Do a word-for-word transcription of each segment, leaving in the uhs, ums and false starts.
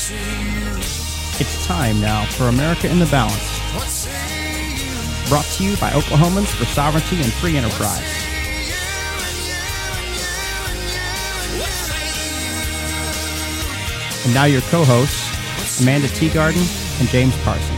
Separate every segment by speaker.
Speaker 1: It's time now for America in the Balance. Brought to you by Oklahomans for Sovereignty and Free Enterprise. And now your co-hosts, Amanda Teagarden and James Parsons.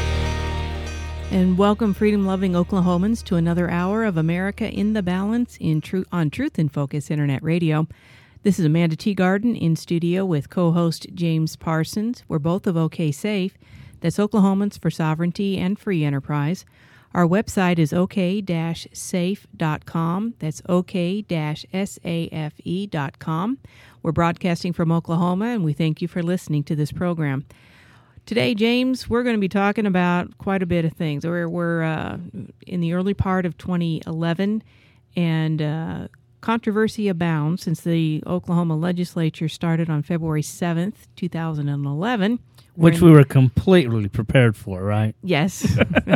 Speaker 2: And welcome, freedom-loving Oklahomans, to another hour of America in the Balance in tru- on Truth in Focus Internet Radio. This is Amanda Teagarden in studio with co-host James Parsons. We're both of OK Safe. That's Oklahomans for Sovereignty and Free Enterprise. Our website is o k dash safe dot com. That's o k dash safe dot com. We're broadcasting from Oklahoma, and we thank you for listening to this program. Today, James, we're going to be talking about quite a bit of things. We're, we're uh, in the early part of twenty eleven, and uh, controversy abounds since the Oklahoma legislature started on February seventh, twenty eleven.
Speaker 3: Which in, we were completely prepared for, right?
Speaker 2: Yes.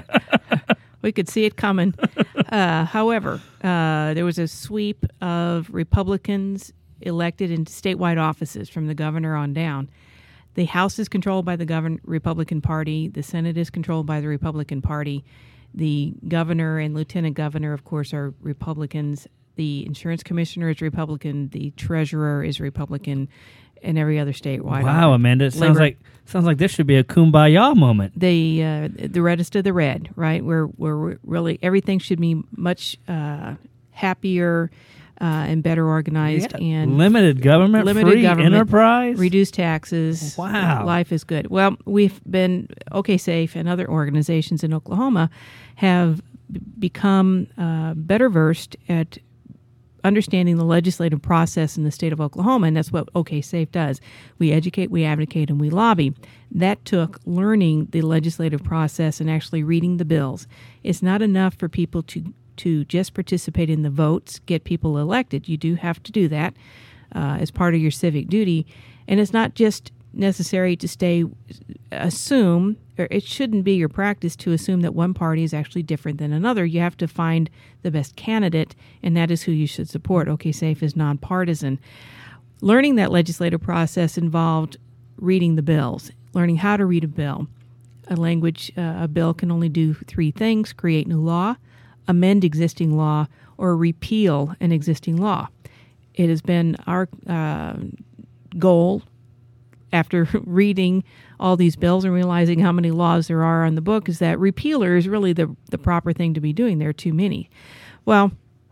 Speaker 2: We could see it coming. Uh, however, uh, there was a sweep of Republicans elected into statewide offices from the governor on down. The House is controlled by the govern- Republican Party. The Senate is controlled by the Republican Party. The governor and lieutenant governor, of course, are Republicans. The insurance commissioner is Republican. The treasurer is Republican. And every other statewide.
Speaker 3: Wow, Amanda, it sounds
Speaker 2: Labor-
Speaker 3: like sounds like this should be a kumbaya moment.
Speaker 2: The uh, the reddest of the red, right? Where where really everything should be much uh, happier uh, and better organized,
Speaker 3: Yeah.
Speaker 2: and
Speaker 3: limited government,
Speaker 2: limited
Speaker 3: free
Speaker 2: government,
Speaker 3: enterprise,
Speaker 2: reduced taxes.
Speaker 3: Wow,
Speaker 2: life is good. Well, we've been OK Safe and other organizations in Oklahoma have b- become uh, better versed at understanding the legislative process in the state of Oklahoma, and that's what OK Safe does. We educate, we advocate, and we lobby. That took learning the legislative process and actually reading the bills. It's not enough for people to, to just participate in the votes, get people elected. You do have to do that uh, as part of your civic duty. And it's not just necessary to stay, assume, or it shouldn't be your practice to assume that one party is actually different than another. You have to find the best candidate, and that is who you should support. OK Safe is nonpartisan. Learning that legislative process involved reading the bills, learning how to read a bill. A language, uh, a bill can only do three things: create new law, amend existing law, or repeal an existing law. It has been our uh, goal, after reading all these bills and realizing how many laws there are on the book, is that repealer is really the, the proper thing to be doing. There are too many. Well,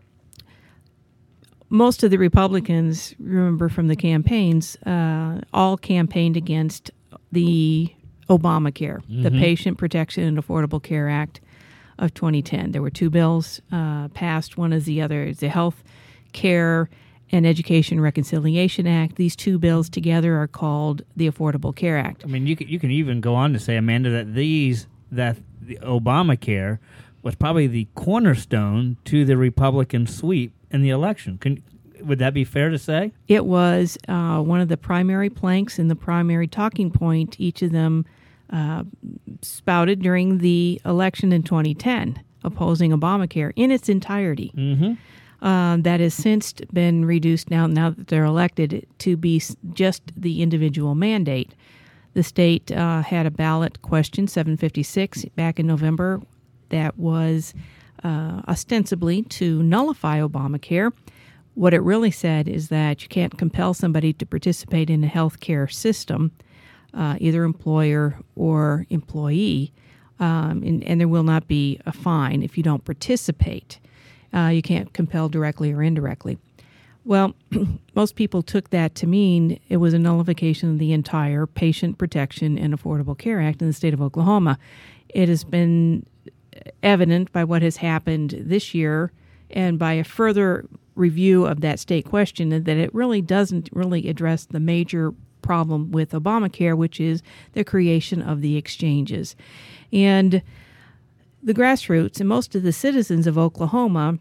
Speaker 2: most of the Republicans, remember from the campaigns, uh, all campaigned against the Obamacare, mm-hmm. the Patient Protection and Affordable Care Act of twenty ten. There were two bills uh, passed. One is the other is the Health Care and Education Reconciliation Act. These two bills together are called the Affordable Care Act.
Speaker 3: I mean, you can, you can even go on to say, Amanda, that these that the Obamacare was probably the cornerstone to the Republican sweep in the election. Can, would that be fair to say?
Speaker 2: It was uh, one of the primary planks and the primary talking point each of them uh, spouted during the election in twenty ten, opposing Obamacare in its entirety.
Speaker 3: Mm-hmm.
Speaker 2: Uh, that has since been reduced now, now that they're elected, to be just the individual mandate. The state uh, had a ballot question, seven fifty-six, back in November, that was uh, ostensibly to nullify Obamacare. What it really said is that you can't compel somebody to participate in a health care system, uh, either employer or employee, um, and, and there will not be a fine if you don't participate. Uh, you can't compel directly or indirectly. Well, most people took that to mean it was a nullification of the entire Patient Protection and Affordable Care Act in the state of Oklahoma. It has been evident by what has happened this year and by a further review of that state question that it really doesn't really address the major problem with Obamacare, which is the creation of the exchanges. And the grassroots and most of the citizens of Oklahoma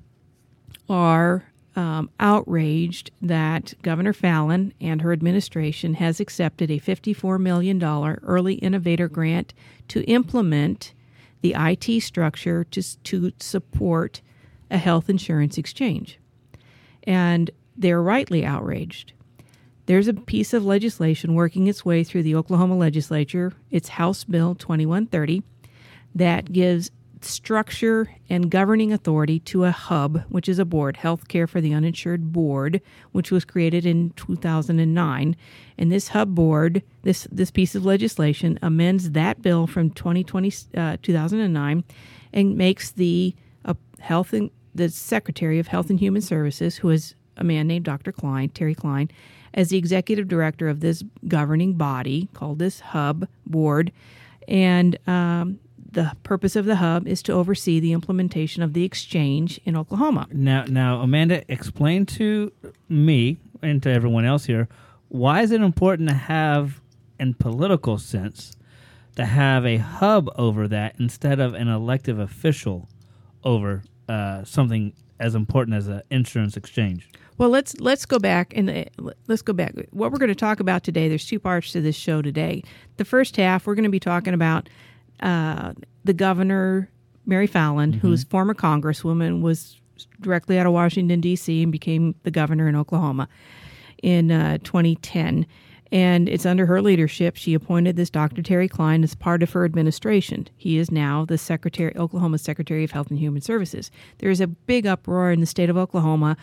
Speaker 2: are um, outraged that Governor Fallin and her administration has accepted a fifty-four million dollars early innovator grant to implement the I T structure to, to support a health insurance exchange. And they're rightly outraged. there's a piece of legislation working its way through the Oklahoma legislature. It's House Bill twenty-one thirty that gives structure and governing authority to a hub, which is a board, Healthcare for the Uninsured Board, which was created in two thousand nine. And this hub board, this this piece of legislation amends that bill from twenty twenty, uh, two thousand nine and makes the uh, health and the Secretary of Health and Human Services, who is a man named Doctor Klein, Terry Klein, as the executive director of this governing body called this hub board. And um, the purpose of the hub is to oversee the implementation of the exchange in Oklahoma.
Speaker 3: Now, now, Amanda, explain to me and to everyone else here, why is it important to have, in political sense, to have a hub over that instead of an elective official over uh, something as important as an insurance exchange?
Speaker 2: Well, let's let's go back and uh, let's go back. What we're going to talk about today, there's two parts to this show today. The first half, we're going to be talking about uh, the governor, Mary Fallin, mm-hmm. who's former congresswoman, was directly out of Washington, D C, and became the governor in Oklahoma in uh, twenty ten. And it's under her leadership. She appointed this Doctor Terry Klein as part of her administration. He is now the Secretary, Oklahoma Secretary of Health and Human Services. There is a big uproar in the state of Oklahoma,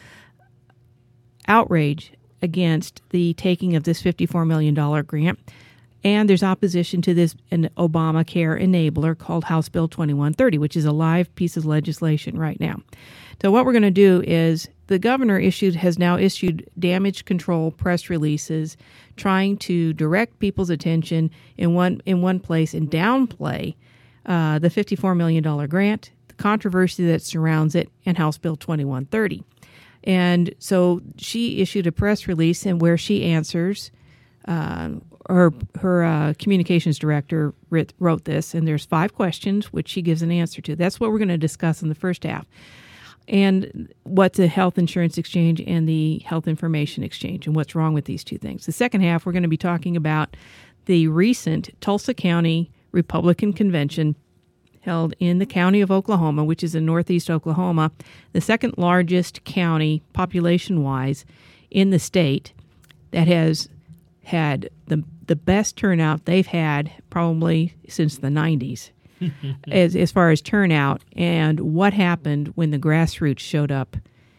Speaker 2: outrage against the taking of this fifty-four million dollars grant. And there's opposition to this an Obamacare enabler called House Bill twenty-one thirty, which is a live piece of legislation right now. So what we're going to do is the governor issued has now issued damage control press releases trying to direct people's attention in one in one place and downplay uh, the fifty-four million dollars grant, the controversy that surrounds it, and House Bill twenty-one thirty. And so she issued a press release and where she answers, uh, her her uh, communications director writ, wrote this, and there's five questions which she gives an answer to. That's what we're going to discuss in the first half. And what's a health insurance exchange and the health information exchange and what's wrong with these two things. The second half, we're going to be talking about the recent Tulsa County Republican Convention held in the county of Oklahoma, which is in northeast Oklahoma, the second largest county population-wise in the state, that has had the the best turnout they've had probably since the nineties. as as far as turnout and what happened when the grassroots showed up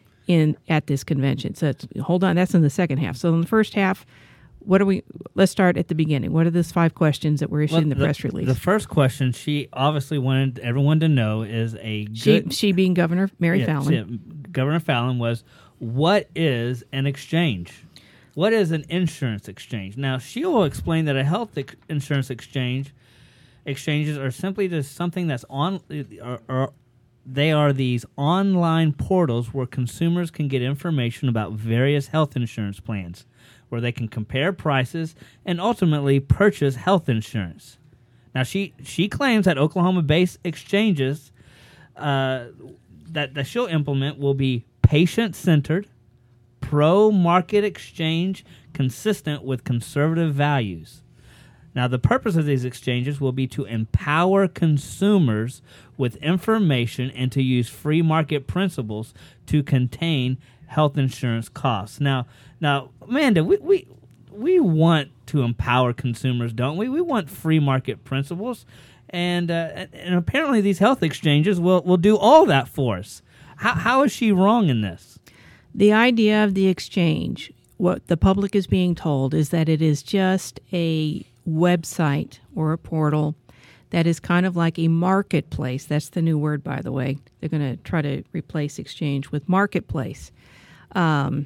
Speaker 2: in at this convention. So it's, hold on, that's in the second half. So in the first half, what are we? Let's start at the beginning. What are those five questions that were issued well, in the, the press release?
Speaker 3: The first question she obviously wanted everyone to know is a good,
Speaker 2: she she being Governor Mary
Speaker 3: yeah,
Speaker 2: Fallin.
Speaker 3: She, Governor Fallin was, what is an exchange? What is an insurance exchange? Now she will explain that a health ex- insurance exchange. Exchanges are simply just something that's on, or, or they are these online portals where consumers can get information about various health insurance plans, where they can compare prices and ultimately purchase health insurance. Now, she, she claims that Oklahoma-based exchanges uh, that, that she'll implement will be patient-centered, pro-market exchange, consistent with conservative values. Now, the purpose of these exchanges will be to empower consumers with information and to use free market principles to contain health insurance costs. Now, now, Amanda, we we, we want to empower consumers, don't we? We want free market principles, and uh, and apparently these health exchanges will, will do all that for us. How how is she wrong in this?
Speaker 2: The idea of the exchange, what the public is being told, is that it is just a website or a portal that is kind of like a marketplace. That's the new word, by the way. They're going to try to replace exchange with marketplace um,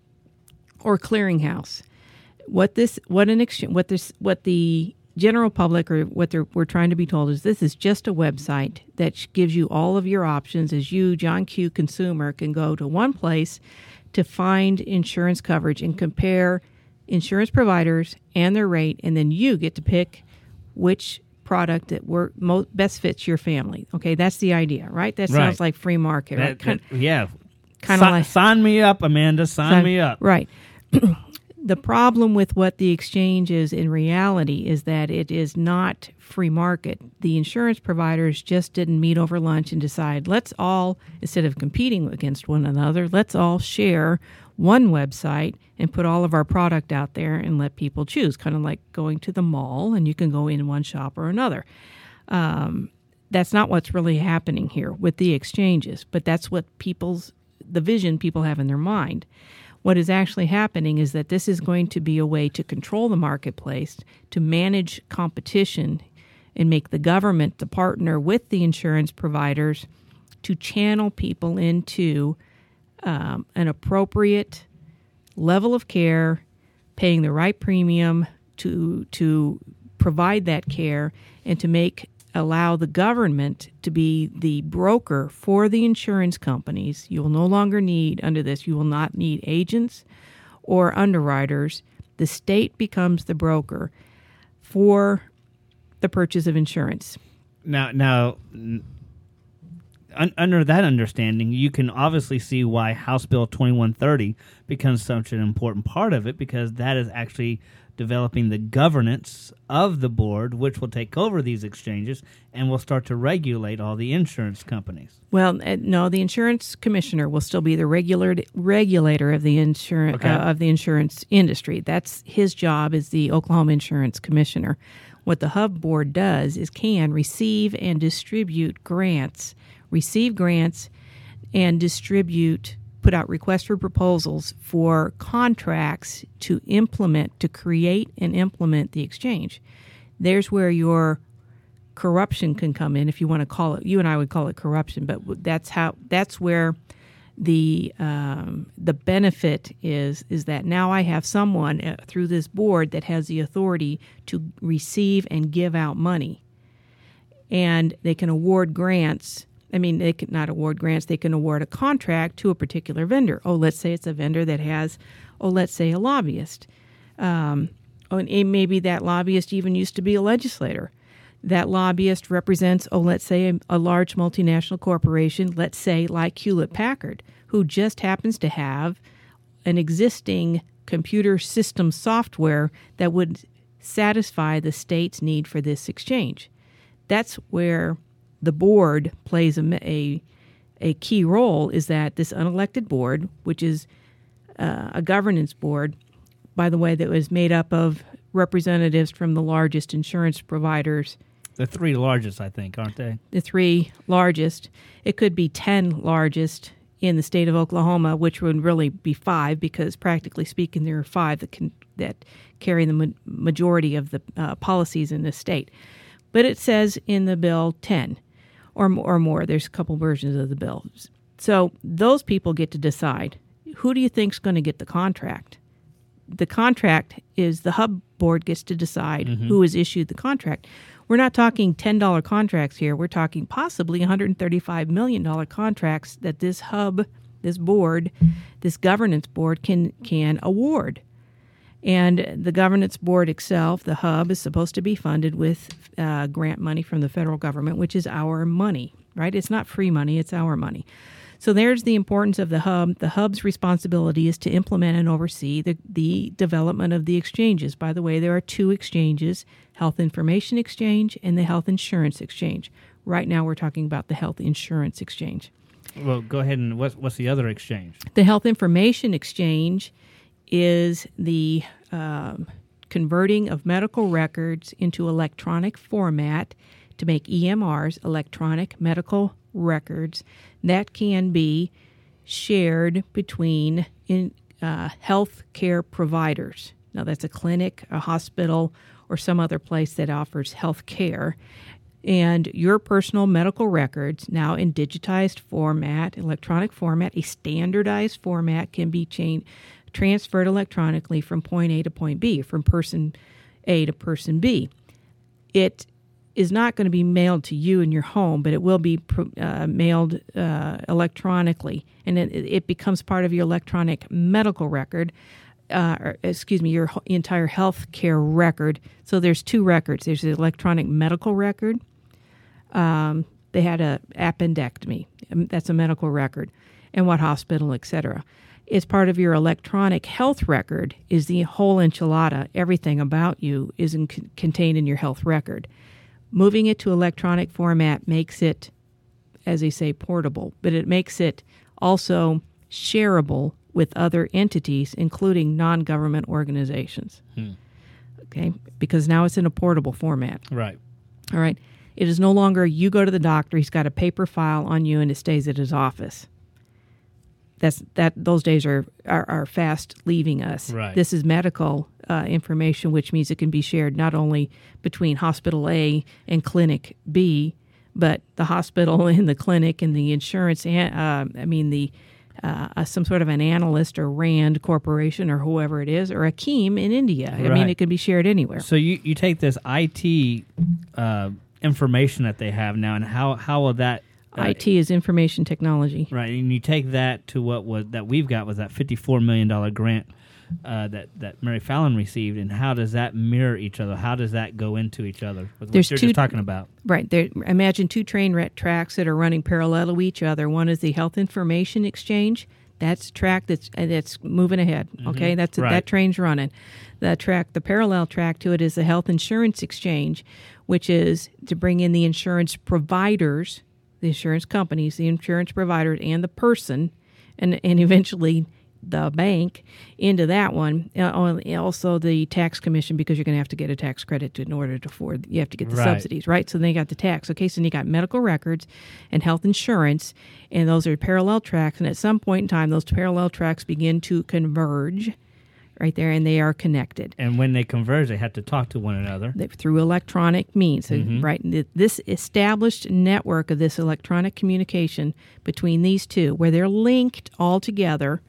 Speaker 2: or clearinghouse. What this, what an exchange, what this, what the general public or what they're, we're trying to be told is this is just a website that gives you all of your options as you, John Q. consumer, can go to one place to find insurance coverage and compare insurance providers and their rate, and then you get to pick which product that work mo- best fits your family. Okay, that's the idea, right? That sounds
Speaker 3: right.
Speaker 2: like free market,
Speaker 3: that,
Speaker 2: right? Kind,
Speaker 3: that, yeah.
Speaker 2: Kind of
Speaker 3: Si-
Speaker 2: like
Speaker 3: sign me up, Amanda. Sign, sign me up.
Speaker 2: Right. The problem with what the exchange is in reality is that it is not free market. The insurance providers just didn't meet over lunch and decide, let's all, instead of competing against one another, let's all share one website and put all of our product out there and let people choose, kind of like going to the mall and you can go in one shop or another. Um, that's not what's really happening here with the exchanges, but that's what people's, the vision people have in their mind. What is actually happening is that this is going to be a way to control the marketplace, to manage competition, and make the government the partner with the insurance providers to channel people into um, an appropriate level of care, paying the right premium to to provide that care, and to make allow the government to be the broker for the insurance companies. You will no longer need, under this, you will not need agents or underwriters. The state becomes the broker for the purchase of insurance.
Speaker 3: Now, now, un- under that understanding, you can obviously see why House Bill twenty-one thirty becomes such an important part of it, because that is actually developing the governance of the board, which will take over these exchanges and will start to regulate all the insurance companies.
Speaker 2: Well, uh, no, the insurance commissioner will still be the regular regulator of the insurance
Speaker 3: Okay.
Speaker 2: uh, of the insurance industry. That's his job as the Oklahoma Insurance Commissioner. What the Hub Board does is can receive and distribute grants, receive grants, and distribute, put out requests for proposals for contracts to implement, to create and implement the exchange. There's where your corruption can come in, if you want to call it. You and I would call it corruption, but that's how. That's where the um, the benefit is. Is that now I have someone uh, through this board that has the authority to receive and give out money, and they can award grants. I mean, they can not award grants. They can award a contract to a particular vendor. Oh, let's say it's a vendor that has, oh, let's say a lobbyist. Um, oh, and maybe that lobbyist even used to be a legislator. That lobbyist represents, oh, let's say a, a large multinational corporation, let's say like Hewlett-Packard, who just happens to have an existing computer system software that would satisfy the state's need for this exchange. That's where the board plays a, a, a key role, is that this unelected board, which is uh, a governance board, by the way, that was made up of representatives from the largest insurance providers.
Speaker 3: The three largest, I think, aren't they?
Speaker 2: The three largest. It could be ten largest in the state of Oklahoma, which would really be five, because practically speaking, there are five that can that carry the ma- majority of the uh, policies in the state. But it says in the bill ten. Or, or more. There's a couple versions of the bill. So those people get to decide, who do you think is going to get the contract? The contract is the Hub Board gets to decide mm-hmm. who has issued the contract. We're not talking ten dollar contracts here. We're talking possibly one hundred thirty-five million dollars contracts that this Hub, this board, this governance board can can award. And the governance board itself, the Hub, is supposed to be funded with uh, grant money from the federal government, which is our money, right? It's not free money, it's our money. So there's the importance of the Hub. The Hub's responsibility is to implement and oversee the, the development of the exchanges. By the way, there are two exchanges, Health Information Exchange and the Health Insurance Exchange. Right now we're talking about the Health Insurance Exchange.
Speaker 3: Well, go ahead, and what's, what's the other exchange?
Speaker 2: The Health Information Exchange is the um, converting of medical records into electronic format to make E M Rs, electronic medical records, that can be shared between in, uh, health care providers. Now, that's a clinic, a hospital, or some other place that offers health care. And your personal medical records, now in digitized format, electronic format, a standardized format, can be changed, transferred electronically from point A to point B, from person A to person B. It is not going to be mailed to you in your home, but it will be uh, mailed uh, electronically, and it, it becomes part of your electronic medical record, uh, or, excuse me, your entire health care record. So there's two records. There's the electronic medical record. Um, they had a appendectomy. That's a medical record, and what hospital, et cetera. It's part of your electronic health record is the whole enchilada. Everything about you is in, contained in your health record. Moving it to electronic format makes it, as they say, portable, but it makes it also shareable with other entities, including non-government organizations.
Speaker 3: Hmm.
Speaker 2: Okay, because now it's in a portable format.
Speaker 3: Right.
Speaker 2: All right. It is no longer you go to the doctor, he's got a paper file on you, and it stays at his office. That's that. Those days are are, are fast leaving us.
Speaker 3: Right.
Speaker 2: This is medical uh, information, which means it can be shared not only between hospital A and clinic B, but the hospital and the clinic and the insurance. Uh, I mean the uh, uh, some sort of an analyst or Rand Corporation or whoever it is, or Akeem in India. I
Speaker 3: Right.
Speaker 2: mean, it can be shared anywhere.
Speaker 3: So you, you take this I T uh, information that they have now, and how how will that uh,
Speaker 2: I T is information technology.
Speaker 3: right? And you take that to what was that we've got was that fifty-four million dollar grant uh, that that Mary Fallon received, and how does that mirror each other? How does that go into each other? With
Speaker 2: There's
Speaker 3: what you're
Speaker 2: two-
Speaker 3: just talking about.
Speaker 2: Right. There, imagine two train ret tracks that are running parallel to each other. One is the Health Information Exchange. That's a track that's uh, that's moving ahead. Okay, that's
Speaker 3: Right.
Speaker 2: that train's running. The track, the parallel track to it, is the Health Insurance Exchange, which is to bring in the insurance providers, the insurance companies, the insurance providers, and the person, and and eventually the bank into that one. Uh, also the tax commission, because you're going to have to get a tax credit to, in order to afford, you have to get the
Speaker 3: Right.
Speaker 2: subsidies, right? So then you got the tax. Okay, so then you got medical records and health insurance, and those are parallel tracks. And at some point in time, those parallel tracks begin to converge right there, and they are connected.
Speaker 3: And when they converge, they have to talk to one another.
Speaker 2: They- through electronic means, So, right? th- This established network of this electronic communication between these two, where they're linked all together.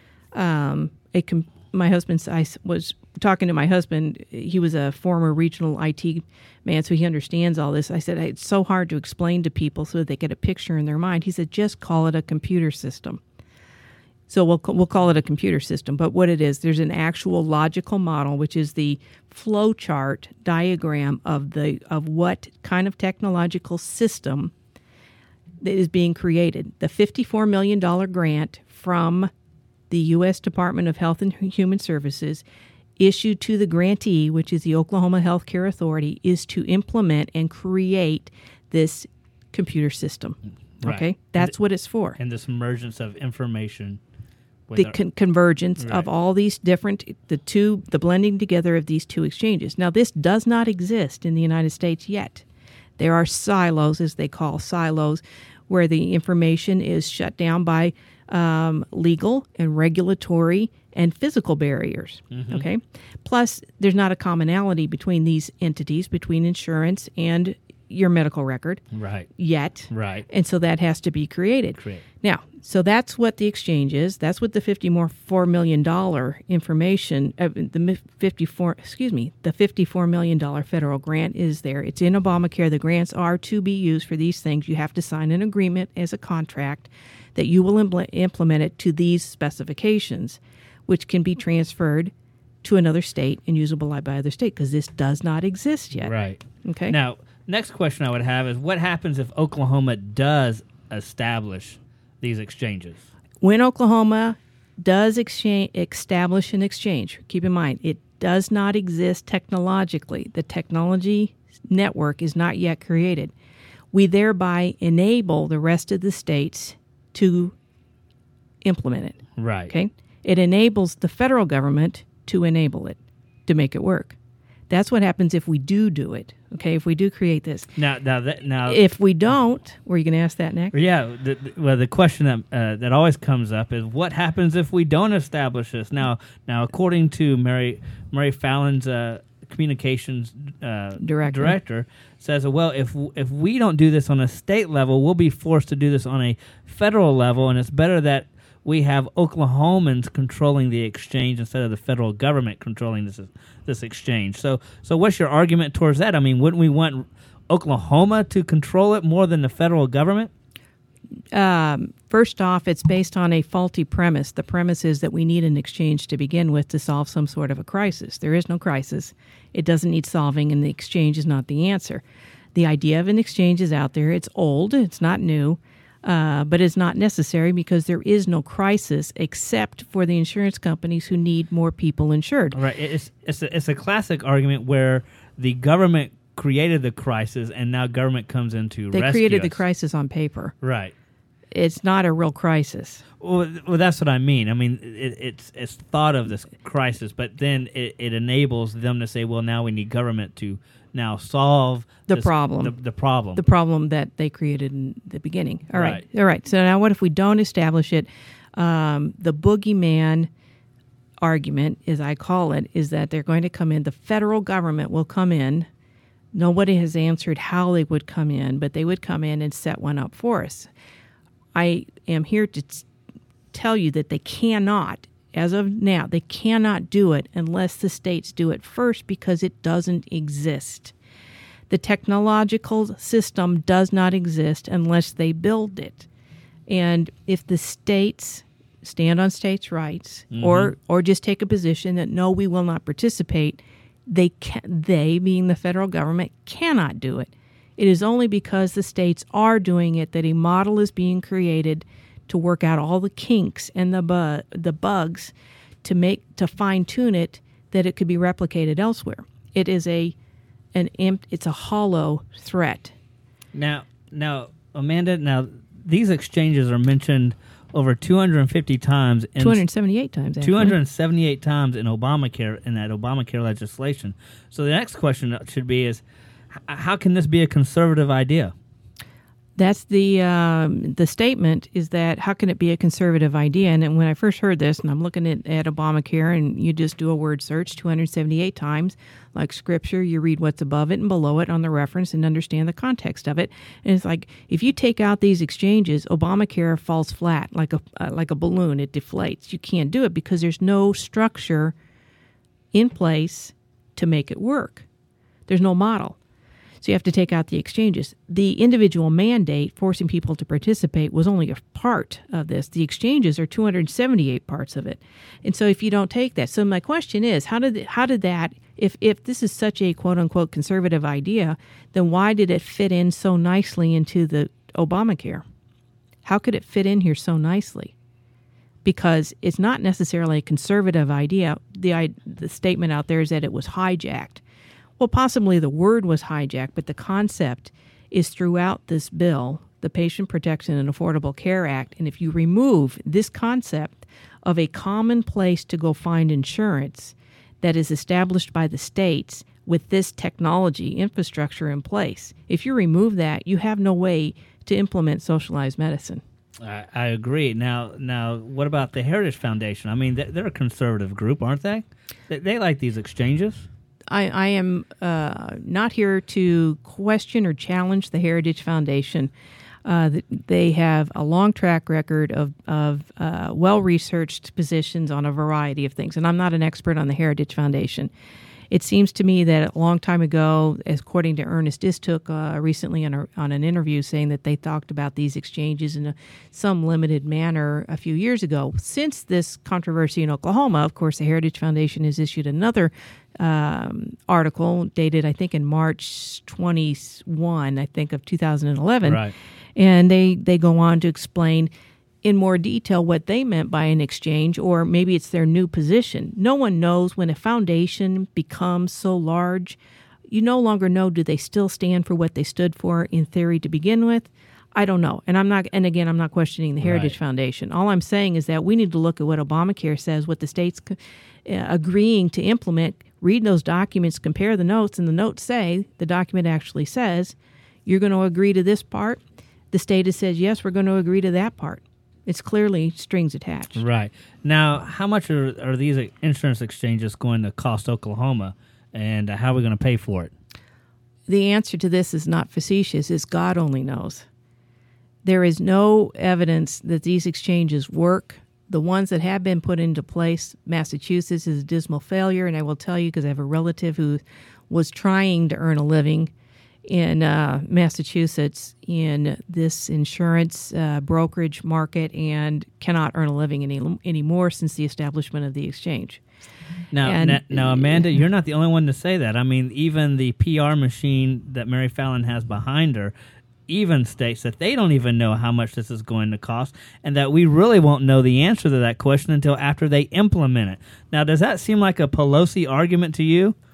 Speaker 2: Um, it com- my husband, I s- was talking to my husband. He was a former regional I T man, so he understands all this. I said it's so hard to explain to people so that they get a picture in their mind. He said, just call it a computer system. So we'll we'll call it a computer system, but what it is, there's an actual logical model, which is the flow chart diagram of the of what kind of technological system that is being created. The fifty-four million dollars grant from the U S Department of Health and Human Services issued to the grantee, which is the Oklahoma Health Care Authority, is to implement and create this computer system.
Speaker 3: Right.
Speaker 2: Okay? That's what it's for.
Speaker 3: And this emergence of information. with
Speaker 2: The
Speaker 3: our-
Speaker 2: con- convergence
Speaker 3: Right.
Speaker 2: of all these different, the two, the blending together of these two exchanges. Now, this does not exist in the United States yet. There are silos, as they call silos, where the information is shut down by um, legal and regulatory and physical barriers.
Speaker 3: Mm-hmm.
Speaker 2: Okay, plus there's not a commonality between these entities, between insurance and your medical record
Speaker 3: right.
Speaker 2: yet.
Speaker 3: Right.
Speaker 2: And so that has to be created.
Speaker 3: Create.
Speaker 2: Now, so that's what the exchange is. That's what the fifty-four million dollars information, uh, the fifty-four, excuse me, the fifty-four million dollars federal grant is there. It's in Obamacare. The grants are to be used for these things. You have to sign an agreement as a contract that you will impl- implement it to these specifications, which can be transferred to another state and usable by other state, because this does not exist yet.
Speaker 3: Right.
Speaker 2: Okay.
Speaker 3: Now, next question I would have is what happens if Oklahoma does establish these exchanges?
Speaker 2: When Oklahoma does exchange, establish an exchange, keep in mind, it does not exist technologically. The technology network is not yet created. We thereby enable the rest of the states to implement it.
Speaker 3: Right.
Speaker 2: Okay? It enables the federal government to enable it, to make it work. That's what happens if we do do it. Okay, if we do create this.
Speaker 3: Now, now that now,
Speaker 2: If we don't, were you going to ask that next?
Speaker 3: yeah. The, the, well, the question that uh, that always comes up is what happens if we don't establish this? Now, now, according to Mary Mary Fallon's uh, communications uh,
Speaker 2: Director.
Speaker 3: director, says, well, if if we don't do this on a state level, we'll be forced to do this on a federal level, and it's better that we have Oklahomans controlling the exchange instead of the federal government controlling this this exchange. So, so what's your argument towards that? I mean, wouldn't we want Oklahoma to control it more than the federal government?
Speaker 2: Um, first off, it's based on a faulty premise. The premise is that we need an exchange to begin with to solve some sort of a crisis. There is no crisis. It doesn't need solving, and the exchange is not the answer. The idea of an exchange is out there. It's old. It's not new. Uh, but it's not necessary because there is no crisis except for the insurance companies who need more people insured.
Speaker 3: Right. It's it's a, it's a classic argument where the government created the crisis and now government comes in to
Speaker 2: They
Speaker 3: rescue
Speaker 2: created the
Speaker 3: us.
Speaker 2: crisis on paper.
Speaker 3: Right.
Speaker 2: it's not a real crisis.
Speaker 3: Well, well, that's what I mean. I mean, it, it's it's thought of this crisis, but then it, it enables them to say, well, now we need government to now solve
Speaker 2: the
Speaker 3: this,
Speaker 2: problem.
Speaker 3: The, the problem.
Speaker 2: The problem that they created in the beginning. All right.
Speaker 3: Right.
Speaker 2: All right. So now what if we don't establish it? Um, the boogeyman argument, as I call it, is that they're going to come in. The federal government will come in. Nobody has answered how they would come in, but they would come in and set one up for us. I am here to t- tell you that they cannot, as of now, they cannot do it unless the states do it first because it doesn't exist. The technological system does not exist unless they build it. And if the states stand on states' rights mm-hmm. or or just take a position that, no, we will not participate, they can, they, being the federal government, cannot do it. It is only because the states are doing it that a model is being created to work out all the kinks and the bu- the bugs to make to fine tune it that it could be replicated elsewhere. It is a an imp, it's a hollow threat.
Speaker 3: Now, now, Amanda, now these exchanges are mentioned over two hundred fifty times. In
Speaker 2: two hundred seventy-eight times, actually.
Speaker 3: two hundred seventy-eight times in Obamacare, in that Obamacare legislation. So the next question should be is, how can this be a conservative idea?
Speaker 2: That's the um, the statement is that how can it be a conservative idea? And when I first heard this, and I'm looking at, at Obamacare, and you just do a word search two hundred seventy-eight times, like Scripture, you read what's above it and below it on the reference and understand the context of it. And it's like if you take out these exchanges, Obamacare falls flat like a uh, like a balloon. It deflates. You can't do it because there's no structure in place to make it work. There's no model. So you have to take out the exchanges. The individual mandate, forcing people to participate, was only a part of this. The exchanges are two hundred seventy-eight parts of it. And so if you don't take that, so my question is, how did how did that, if, if this is such a quote-unquote conservative idea, then why did it fit in so nicely into the Obamacare? How could it fit in here so nicely? Because it's not necessarily a conservative idea. The, the statement out there is that it was hijacked. Well, possibly the word was hijacked, but the concept is throughout this bill, the Patient Protection and Affordable Care Act. And if you remove this concept of a common place to go find insurance that is established by the states with this technology infrastructure in place, if you remove that, you have no way to implement socialized medicine.
Speaker 3: I, I agree. Now, now, what about the Heritage Foundation? I mean, they're a conservative group, aren't they? They, they like these exchanges.
Speaker 2: I, I am uh, not here to question or challenge the Heritage Foundation. Uh, they have a long track record of, of uh, well-researched positions on a variety of things, and I'm not an expert on the Heritage Foundation. It seems to me that a long time ago, according to Ernest Istook uh, recently on, a, on an interview saying that they talked about these exchanges in a, some limited manner a few years ago. Since this controversy in Oklahoma, of course, the Heritage Foundation has issued another um, article dated, I think, in March twenty-first, I think, of two thousand eleven.
Speaker 3: Right.
Speaker 2: And they, they go on to explain in more detail what they meant by an exchange, or maybe it's their new position. No one knows when a foundation becomes so large. You no longer know, do they still stand for what they stood for in theory to begin with? I don't know. And I'm not, and again, I'm not questioning the Heritage
Speaker 3: Right.
Speaker 2: Foundation. All I'm saying is that we need to look at what Obamacare says, what the states uh, agreeing to implement, read those documents, compare the notes, and the notes say, the document actually says, you're going to agree to this part. The state has said, yes, we're going to agree to that part. It's clearly strings attached.
Speaker 3: Right. Now, how much are, are these insurance exchanges going to cost Oklahoma, and how are we going to pay for it?
Speaker 2: The answer to this is not facetious, is God only knows. There is no evidence that these exchanges work. The ones that have been put into place, Massachusetts is a dismal failure, and I will tell you because I have a relative who was trying to earn a living in uh, Massachusetts in this insurance uh, brokerage market and cannot earn a living any anymore since the establishment of the exchange.
Speaker 3: Now,
Speaker 2: And-
Speaker 3: now, now, Amanda, you're not the only one to say that. I mean, even the P R machine that Mary Fallon has behind her even states that they don't even know how much this is going to cost, and that we really won't know the answer to that question until after they implement it. Now, does that seem like a Pelosi argument to you?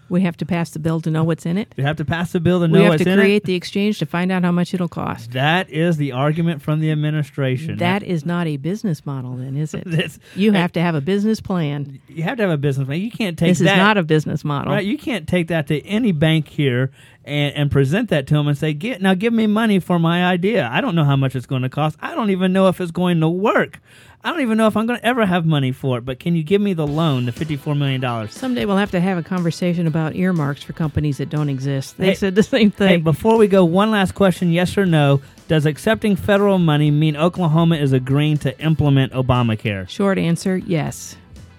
Speaker 2: We have to pass the bill to know what's in it.
Speaker 3: We have to pass the bill to know
Speaker 2: We have
Speaker 3: what's
Speaker 2: to
Speaker 3: in
Speaker 2: create
Speaker 3: it.
Speaker 2: the exchange to find out how much it'll cost.
Speaker 3: That is the argument from the administration.
Speaker 2: That is not a business model, then, is it?
Speaker 3: This-
Speaker 2: You have to have a business plan.
Speaker 3: You have to have a business plan. You can't take
Speaker 2: This
Speaker 3: that.
Speaker 2: is not a business model.
Speaker 3: Right, you can't take that to any bank here and, and present that to them and say, "Get now, give me money for my idea. I don't know how much it's going to cost. I don't even know if it's going to work. I don't even know if I'm going to ever have money for it. But can you give me the loan, the fifty-four million dollars?"
Speaker 2: Someday we'll have to have a conversation about earmarks for companies that don't exist. They
Speaker 3: Hey-
Speaker 2: said the same thing.
Speaker 3: Hey, before we go, one last question: yes or no? Does accepting federal money mean Oklahoma is agreeing to implement Obamacare?
Speaker 2: Short answer, yes.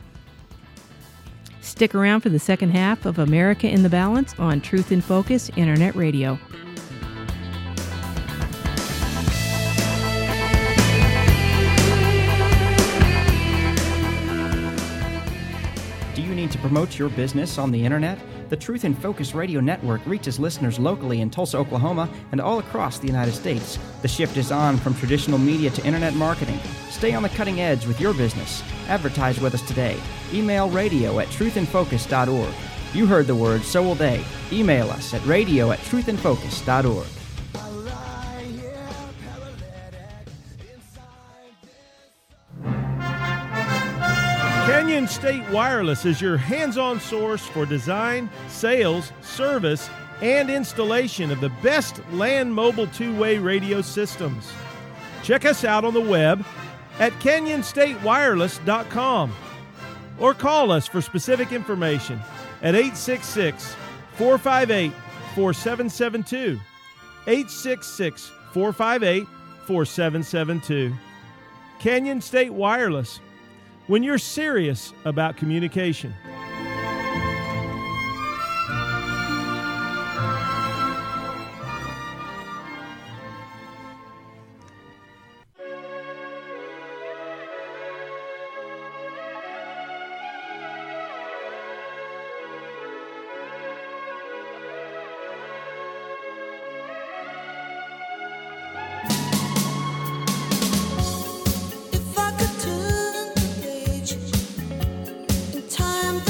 Speaker 2: Stick around for the second half of America in the Balance on Truth in Focus Internet Radio.
Speaker 1: Do you need to promote your business on the internet? The Truth in Focus Radio Network reaches listeners locally in Tulsa, Oklahoma, and all across the United States. The shift is on from traditional media to internet marketing. Stay on the cutting edge with your business. Advertise with us today. Email radio at truth in focus dot org. You heard the word, so will they. Email us at radio at truth in focus dot org.
Speaker 4: Canyon State Wireless is your hands-on source for design, sales, service, and installation of the best land mobile two-way radio systems. Check us out on the web at canyon state wireless dot com or call us for specific information at eight six six, four five eight, four seven seven two, eight six six, four five eight, four seven seven two. Canyon State Wireless, when you're serious about communication.
Speaker 5: If I could turn the page in time.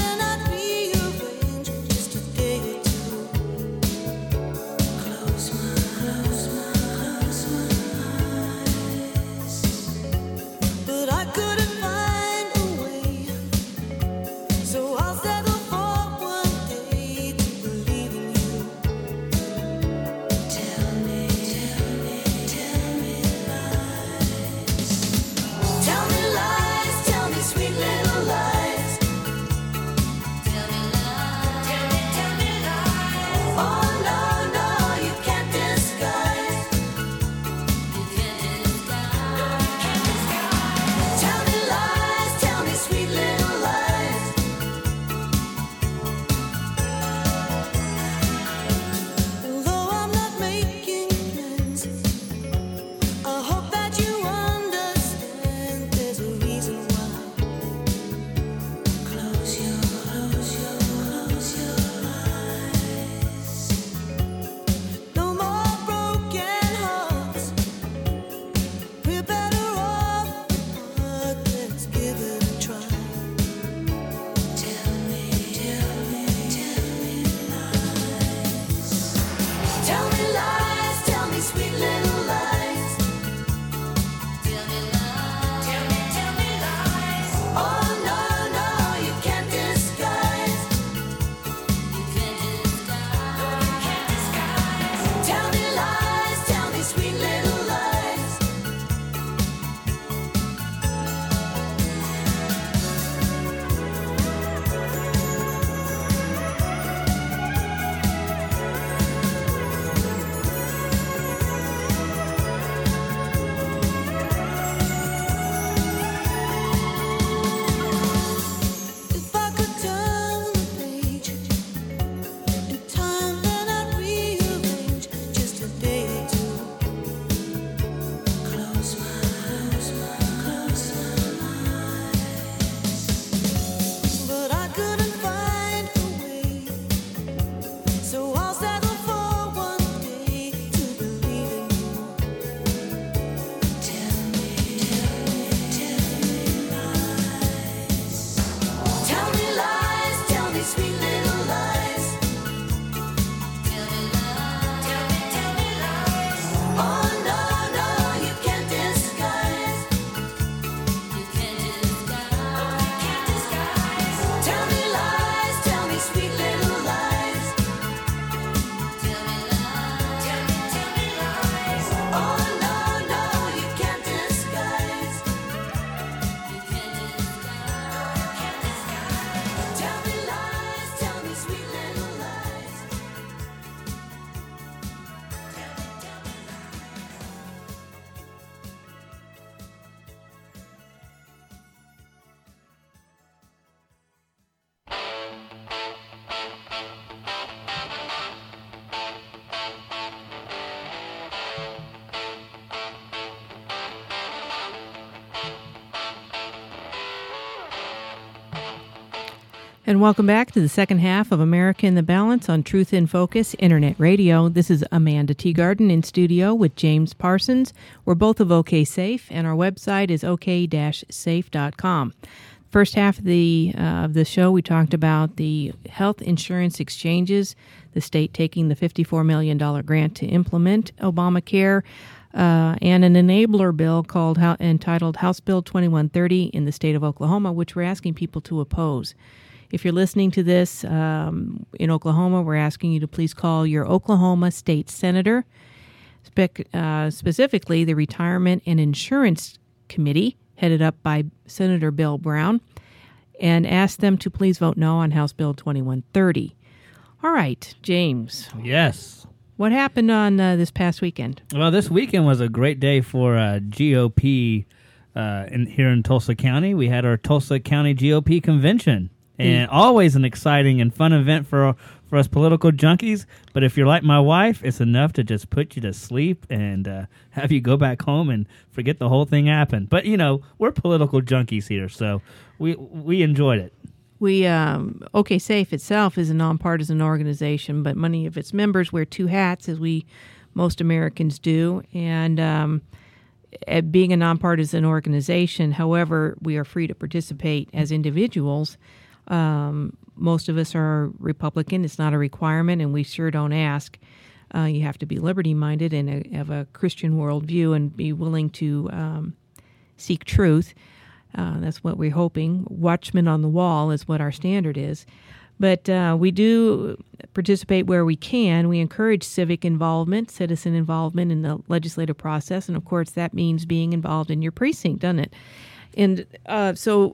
Speaker 2: And welcome back to the second half of America in the Balance on Truth in Focus Internet Radio. This is Amanda Teagarden in studio with James Parsons. We're both of OK Safe, and our website is o k dash safe dot com. First half of the uh, of the show, we talked about the health insurance exchanges, the state taking the fifty-four million dollars grant to implement Obamacare, uh, and an enabler bill called entitled House Bill twenty-one thirty in the state of Oklahoma, which we're asking people to oppose. If you're listening to this um, in Oklahoma, we're asking you to please call your Oklahoma State Senator, spec, uh, specifically the Retirement and Insurance Committee, headed up by Senator Bill Brown, and ask them to please vote no on House Bill twenty-one thirty. All right, James.
Speaker 3: Yes.
Speaker 2: What happened on uh, this past weekend?
Speaker 3: Well, this weekend was a great day for uh, G O P uh, in, here in Tulsa County. We had our Tulsa County G O P convention. And always an exciting and fun event for for us political junkies. But if you're like my wife, it's enough to just put you to sleep and uh, have you go back home and forget the whole thing happened. But, you know, we're political junkies here, so we we enjoyed it.
Speaker 2: We um, OK Safe itself is a nonpartisan organization, but many of its members wear two hats, as we most Americans do. And um, at being a nonpartisan organization, however, we are free to participate as individuals. Um, most of us are Republican. It's not a requirement, and we sure don't ask. Uh, you have to be liberty-minded and a, have a Christian worldview and be willing to um, seek truth. Uh, that's what we're hoping. Watchmen on the wall is what our standard is. But uh, we do participate where we can. We encourage civic involvement, citizen involvement in the legislative process, and, of course, that means being involved in your precinct, doesn't it? And uh, so...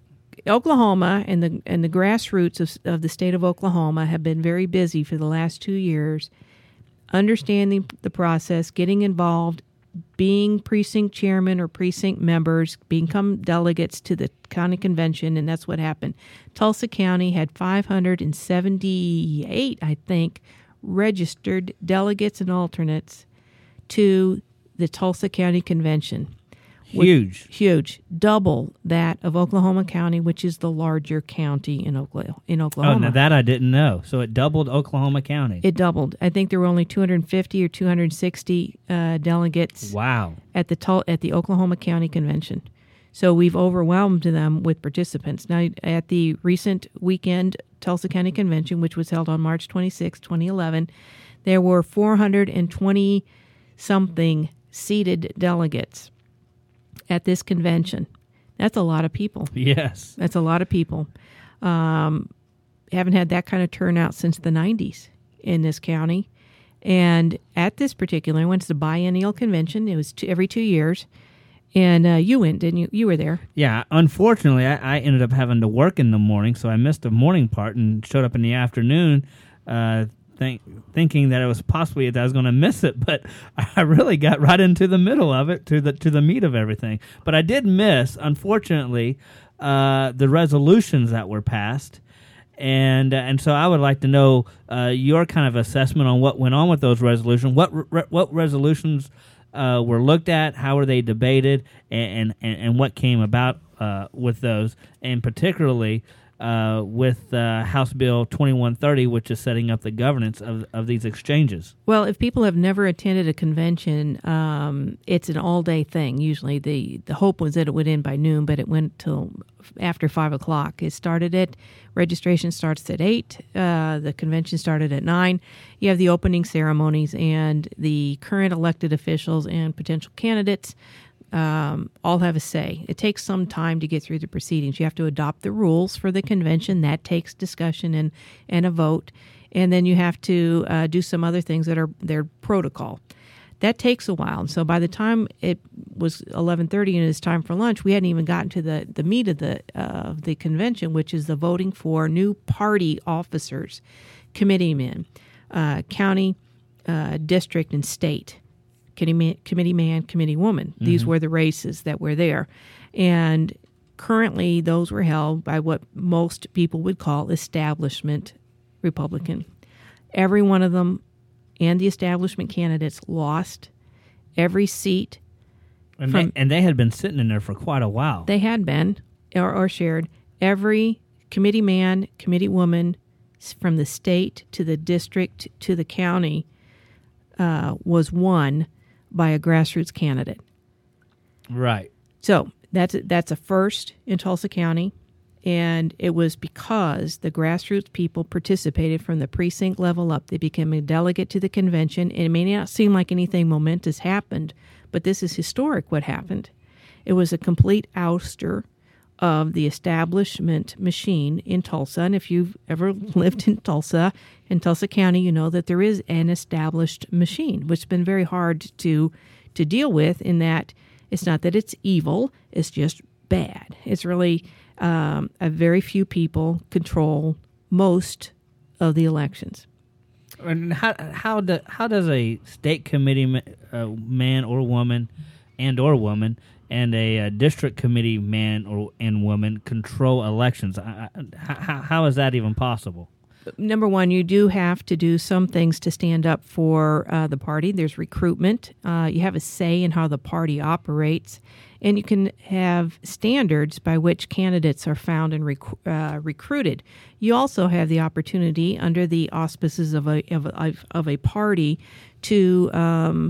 Speaker 2: Oklahoma and the and the grassroots of, of the state of Oklahoma have been very busy for the last two years, understanding the process, getting involved, being precinct chairman or precinct members, become delegates to the county convention, and that's what happened. Tulsa County had five hundred seventy-eight, I think, registered delegates and alternates to the Tulsa County Convention.
Speaker 3: Huge.
Speaker 2: Huge. Double that of Oklahoma County, which is the larger county in Oklahoma. In Oklahoma.
Speaker 3: Oh, now that I didn't know. So it doubled Oklahoma County.
Speaker 2: It doubled. I think there were only two hundred fifty or two hundred sixty uh, delegates.
Speaker 3: Wow.
Speaker 2: At the Tul- at the Oklahoma County Convention. So we've overwhelmed them with participants. Now, at the recent weekend Tulsa County Convention, which was held on March twenty-sixth, twenty eleven, there were four hundred twenty-something seated delegates at this convention. That's a lot of people.
Speaker 3: Yes.
Speaker 2: That's a lot of people. Um, haven't had that kind of turnout since the nineties in this county. And at this particular, I went to the biennial convention. It was two, every two years. And uh, you went, didn't you? You were there.
Speaker 3: Yeah. Unfortunately, I, I ended up having to work in the morning, so I missed the morning part and showed up in the afternoon uh Think, thinking that it was possibly that I was going to miss it, but I really got right into the middle of it, to the to the meat of everything. But I did miss, unfortunately, uh, the resolutions that were passed, and uh, and so I would like to know uh, your kind of assessment on what went on with those resolutions. What re- what resolutions uh, were looked at? How were they debated? And and, and what came about uh, with those, and particularly. Uh, with uh, House Bill twenty-one thirty, which is setting up the governance of, of these exchanges.
Speaker 2: Well, if people have never attended a convention, um, it's an all-day thing. Usually the, the hope was that it would end by noon, but it went till after five o'clock. It started at, registration starts at eight. Uh, the convention started at nine. You have the opening ceremonies, and the current elected officials and potential candidates Um, all have a say. It takes some time to get through the proceedings. You have to adopt the rules for the convention. That takes discussion and, and a vote. And then you have to uh, do some other things that are their protocol. That takes a while. And so by the time it was eleven thirty and it's time for lunch, we hadn't even gotten to the, the meat of the, uh, of the convention, which is the voting for new party officers, committeemen, uh, county, uh, district, and state. Committee man, committee woman. Mm-hmm. These were the races that were there. And currently those were held by what most people would call establishment Republican. Every one of them and the establishment candidates lost every seat.
Speaker 3: And,
Speaker 2: from,
Speaker 3: they, and they had been sitting in there for quite a while.
Speaker 2: They had been, or, or shared. Every committee man, committee woman, s- from the state to the district to the county, uh, was won by a grassroots candidate.
Speaker 3: Right.
Speaker 2: So that's a, that's a first in Tulsa County, and it was because the grassroots people participated from the precinct level up. They became a delegate to the convention, and it may not seem like anything momentous happened, but this is historic what happened. It was a complete ouster of the establishment machine in Tulsa, and if you've ever lived in Tulsa, in Tulsa County, you know that there is an established machine, which has been very hard to to deal with in that it's not that it's evil, it's just bad. It's really um, a very few people control most of the elections.
Speaker 3: And how how do, how does a state committee ma- uh, man or woman and or woman and a, uh district committee man or and woman control elections? I, I, how, how is that even possible?
Speaker 2: Number one, you do have to do some things to stand up for uh, the party. There's recruitment. Uh, you have a say in how the party operates. And you can have standards by which candidates are found and rec- uh, recruited. You also have the opportunity, under the auspices of a of a, of a party, to um,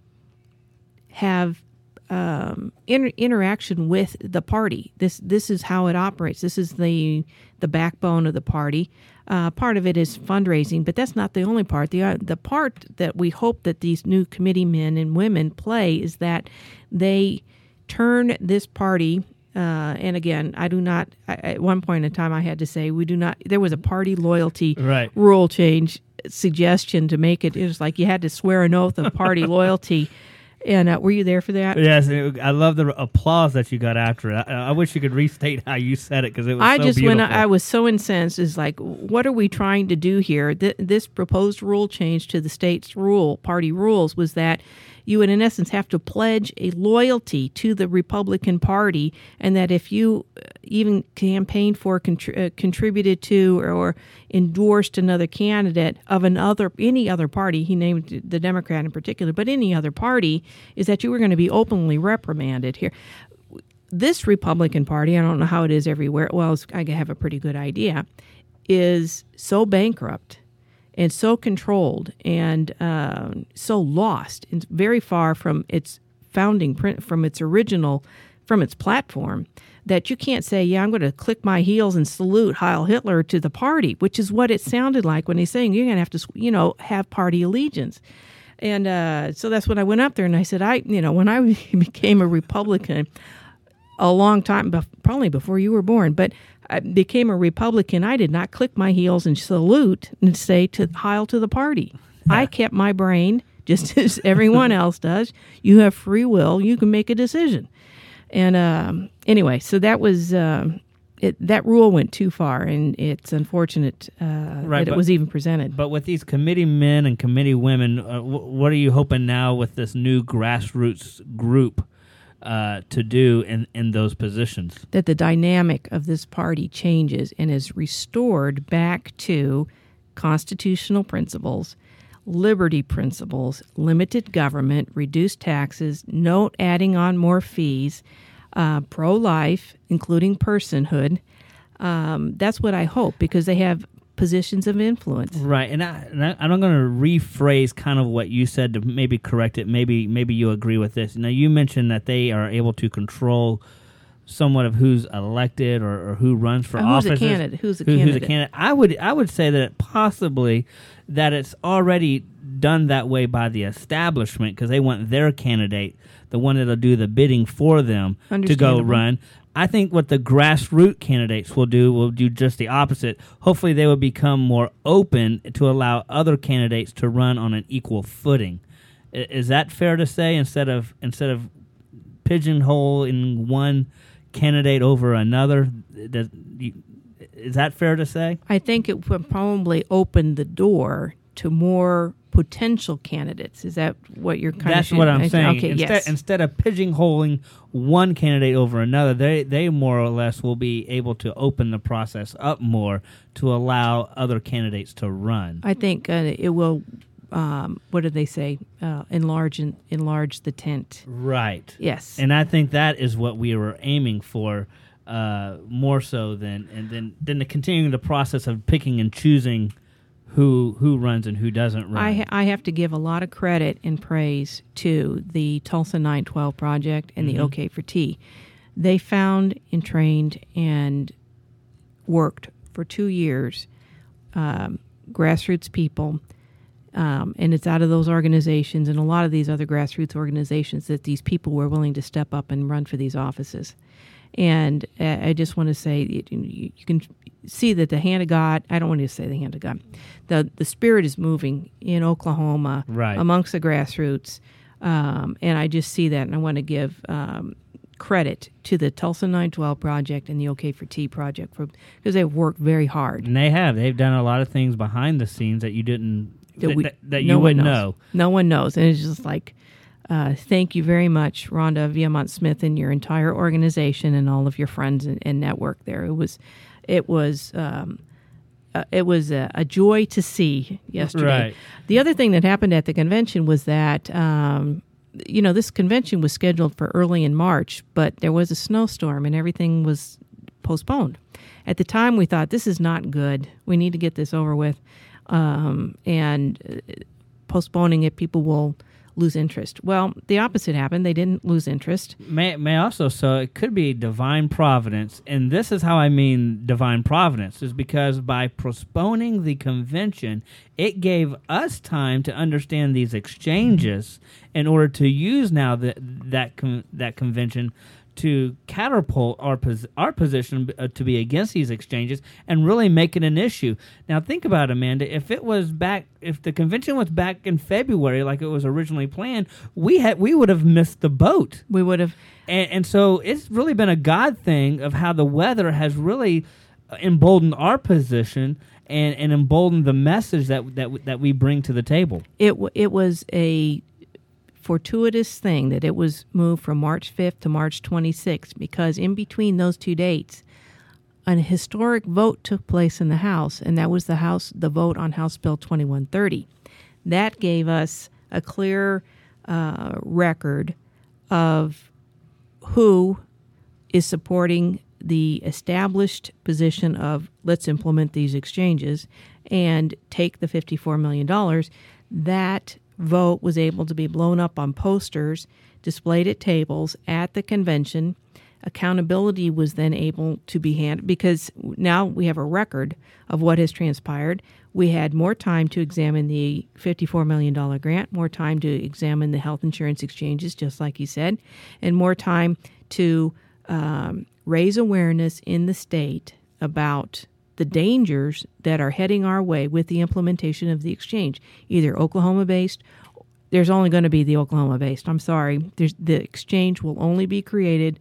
Speaker 2: have um, inter- interaction with the party. This this is how it operates. This is the the backbone of the party. Uh, part of it is fundraising, but that's not the only part. The uh, the part that we hope that these new committee men and women play is that they turn this party. Uh, and again, I do not. I, at one point in time, I had to say we do not. There was a party loyalty
Speaker 3: Right.
Speaker 2: rule change suggestion to make it. It was like you had to swear an oath of party loyalty. And uh, were you there for that?
Speaker 3: Yes, it, I love the applause that you got after it. I, I wish you could restate how you said it because it was
Speaker 2: I
Speaker 3: so
Speaker 2: just
Speaker 3: beautiful.
Speaker 2: when I, I was so incensed is like, what are we trying to do here? Th- this proposed rule change to the state's rule party rules was that you would in essence have to pledge a loyalty to the Republican Party, and that if you even campaigned for, contri- uh, contributed to, or, or endorsed another candidate of another any other party, he named the Democrat in particular, but any other party, is that you were going to be openly reprimanded here. This Republican Party, I don't know how it is everywhere, well, it's, I have a pretty good idea, is so bankrupt and so controlled and um, so lost and very far from its founding print, from its original, from its platform, that you can't say, yeah, I'm going to click my heels and salute Heil Hitler to the party, which is what it sounded like when he's saying you're going to have to, you know, have party allegiance. And uh, so that's when I went up there and I said, I, you know, when I became a Republican a long time, bef- probably before you were born, but I became a Republican, I did not click my heels and salute and say to Heil to the party. I kept my brain just as everyone else does. You have free will. You can make a decision. And um, anyway, so that was um, it, that rule went too far, and it's unfortunate uh,
Speaker 3: Right,
Speaker 2: that it
Speaker 3: but-
Speaker 2: was even presented.
Speaker 3: But with these committee men and committee women, uh, w- what are you hoping now with this new grassroots group uh, to do in, in those positions?
Speaker 2: That the dynamic of this party changes and is restored back to constitutional principles, liberty principles, limited government, reduced taxes, no adding on more fees, uh, pro-life, including personhood. Um, that's what I hope, because they have positions of influence.
Speaker 3: Right, and, I, and, I, and I'm going to rephrase kind of what you said to maybe correct it. Maybe maybe you agree with this. Now, you mentioned that they are able to control somewhat of who's elected or, or who runs for
Speaker 2: Uh, who's a
Speaker 3: offices.
Speaker 2: candidate? Who's a
Speaker 3: Who-
Speaker 2: candidate?
Speaker 3: Who's a candidate? I would I would say that possibly that it's already done that way by the establishment because they want their candidate, the one that'll do the bidding for them, to go
Speaker 2: Understandable.
Speaker 3: run. I think what the grassroots candidates will do will do just the opposite. Hopefully, they will become more open to allow other candidates to run on an equal footing. I- Is that fair to say? Instead of instead of pigeonholing one candidate over another, does, you, is that fair to say?
Speaker 2: I think it would probably open the door to more potential candidates. Is that what you're kind
Speaker 3: That's
Speaker 2: of...
Speaker 3: what I'm saying.
Speaker 2: Okay,
Speaker 3: instead,
Speaker 2: yes.
Speaker 3: instead of pigeonholing one candidate over another, they they more or less will be able to open the process up more to allow other candidates to run.
Speaker 2: I think uh, it will, um, what did they say, uh, enlarge and enlarge the tent.
Speaker 3: Right.
Speaker 2: Yes.
Speaker 3: And I think that is what we were aiming for uh, uh, more so than and then then the continuing the process of picking and choosing who who runs and who doesn't run.
Speaker 2: I, ha- I have to give a lot of credit and praise to the Tulsa nine twelve Project and
Speaker 3: Mm-hmm.
Speaker 2: the OK for Tea. They found and trained and worked for two years um, grassroots people, um, and it's out of those organizations and a lot of these other grassroots organizations that these people were willing to step up and run for these offices. And uh, I just want to say, it, you, you can see that the hand of God, I don't want to say the hand of God, the, the Spirit is moving in Oklahoma
Speaker 3: Right.
Speaker 2: amongst the grassroots. Um, and I just see that, and I want to give um, credit to the Tulsa nine twelve Project and the OK for Tea Project for because they've worked very hard.
Speaker 3: And they have. They've done a lot of things behind the scenes that you didn't
Speaker 2: That
Speaker 3: that,
Speaker 2: we-
Speaker 3: that, that
Speaker 2: no
Speaker 3: you
Speaker 2: one
Speaker 3: wouldn't
Speaker 2: knows.
Speaker 3: know.
Speaker 2: No one knows. And it's just like, uh, thank you very much, Rhonda Viamont Smith, and your entire organization and all of your friends and, and network there. It was, it was, um, uh, it was a, a joy to see yesterday.
Speaker 3: Right.
Speaker 2: The other thing that happened at the convention was that, um, you know, this convention was scheduled for early in March, but there was a snowstorm and everything was postponed. At the time, we thought, this is not good. We need to get this over with. Um, and uh, postponing it, people will lose interest. Well, the opposite happened. They didn't lose interest.
Speaker 3: May may also so it could be divine providence, and this is how I mean divine providence is because by postponing the convention, it gave us time to understand these exchanges in order to use now that that con- that convention to catapult our pos- our position uh, to be against these exchanges and really make it an issue. Now think about it, Amanda. If it was back, if the convention was back in February like it was originally planned, we had we would have missed the boat.
Speaker 2: We would have.
Speaker 3: And, and so it's really been a God thing of how the weather has really emboldened our position and, and emboldened the message that that that we bring to the table.
Speaker 2: It w- it was a fortuitous thing that it was moved from March fifth to March twenty-sixth because in between those two dates, an historic vote took place in the House, and that was the House the vote on House Bill twenty-one thirty. That gave us a clear uh, record of who is supporting the established position of let's implement these exchanges and take the fifty-four million dollars. That vote was able to be blown up on posters, displayed at tables at the convention. Accountability was then able to be handled because now we have a record of what has transpired. We had more time to examine the fifty-four million dollars grant, more time to examine the health insurance exchanges, just like he said, and more time to um, raise awareness in the state about the dangers that are heading our way with the implementation of the exchange, either Oklahoma-based. There's only going to be the Oklahoma-based. I'm sorry. There's, the exchange will only be created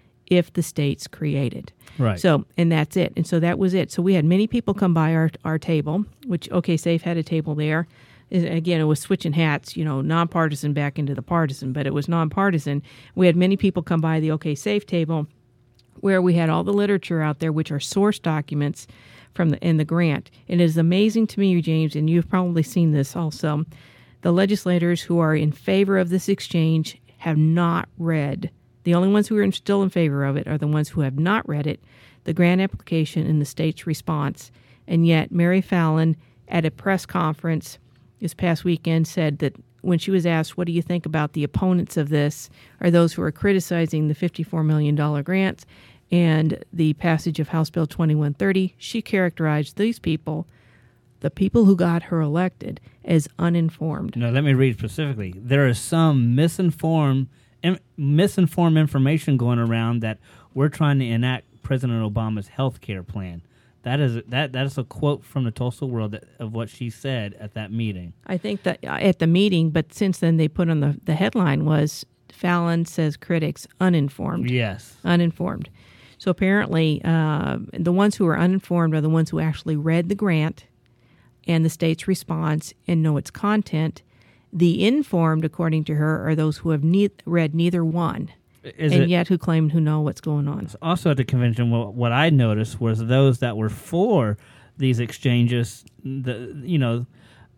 Speaker 2: if the state's created.
Speaker 3: Right.
Speaker 2: So, and that's it. And so that was it. So we had many people come by our our table, which OK Safe had a table there. And again, it was switching hats, you know, nonpartisan back into the partisan, but it was nonpartisan. We had many people come by the OK Safe table, where we had all the literature out there, which are source documents from the in the grant. And it is amazing to me, James, and you've probably seen this also, the legislators who are in favor of this exchange have not read. The only ones who are in, still in favor of it are the ones who have not read it, the grant application and the state's response. And yet Mary Fallon at a press conference this past weekend said that when she was asked, what do you think about the opponents of this, or those who are criticizing the fifty-four million dollars grants and the passage of House Bill twenty-one thirty, she characterized these people, the people who got her elected, as uninformed.
Speaker 3: No, let me read specifically. There is some misinformed in, misinformed information going around that we're trying to enact President Obama's health care plan. That is that that is a quote from the Tulsa World that, of what she said at that meeting.
Speaker 2: I think that uh, at the meeting, but since then they put on the, the headline was Fallon says critics uninformed.
Speaker 3: Yes.
Speaker 2: Uninformed. So apparently uh, the ones who are uninformed are the ones who actually read the grant and the state's response and know its content. The informed, according to her, are those who have ne- read neither one.
Speaker 3: Is
Speaker 2: and
Speaker 3: it,
Speaker 2: yet who claim who know what's going on.
Speaker 3: Also at the convention, what, what I noticed was those that were for these exchanges, the you know,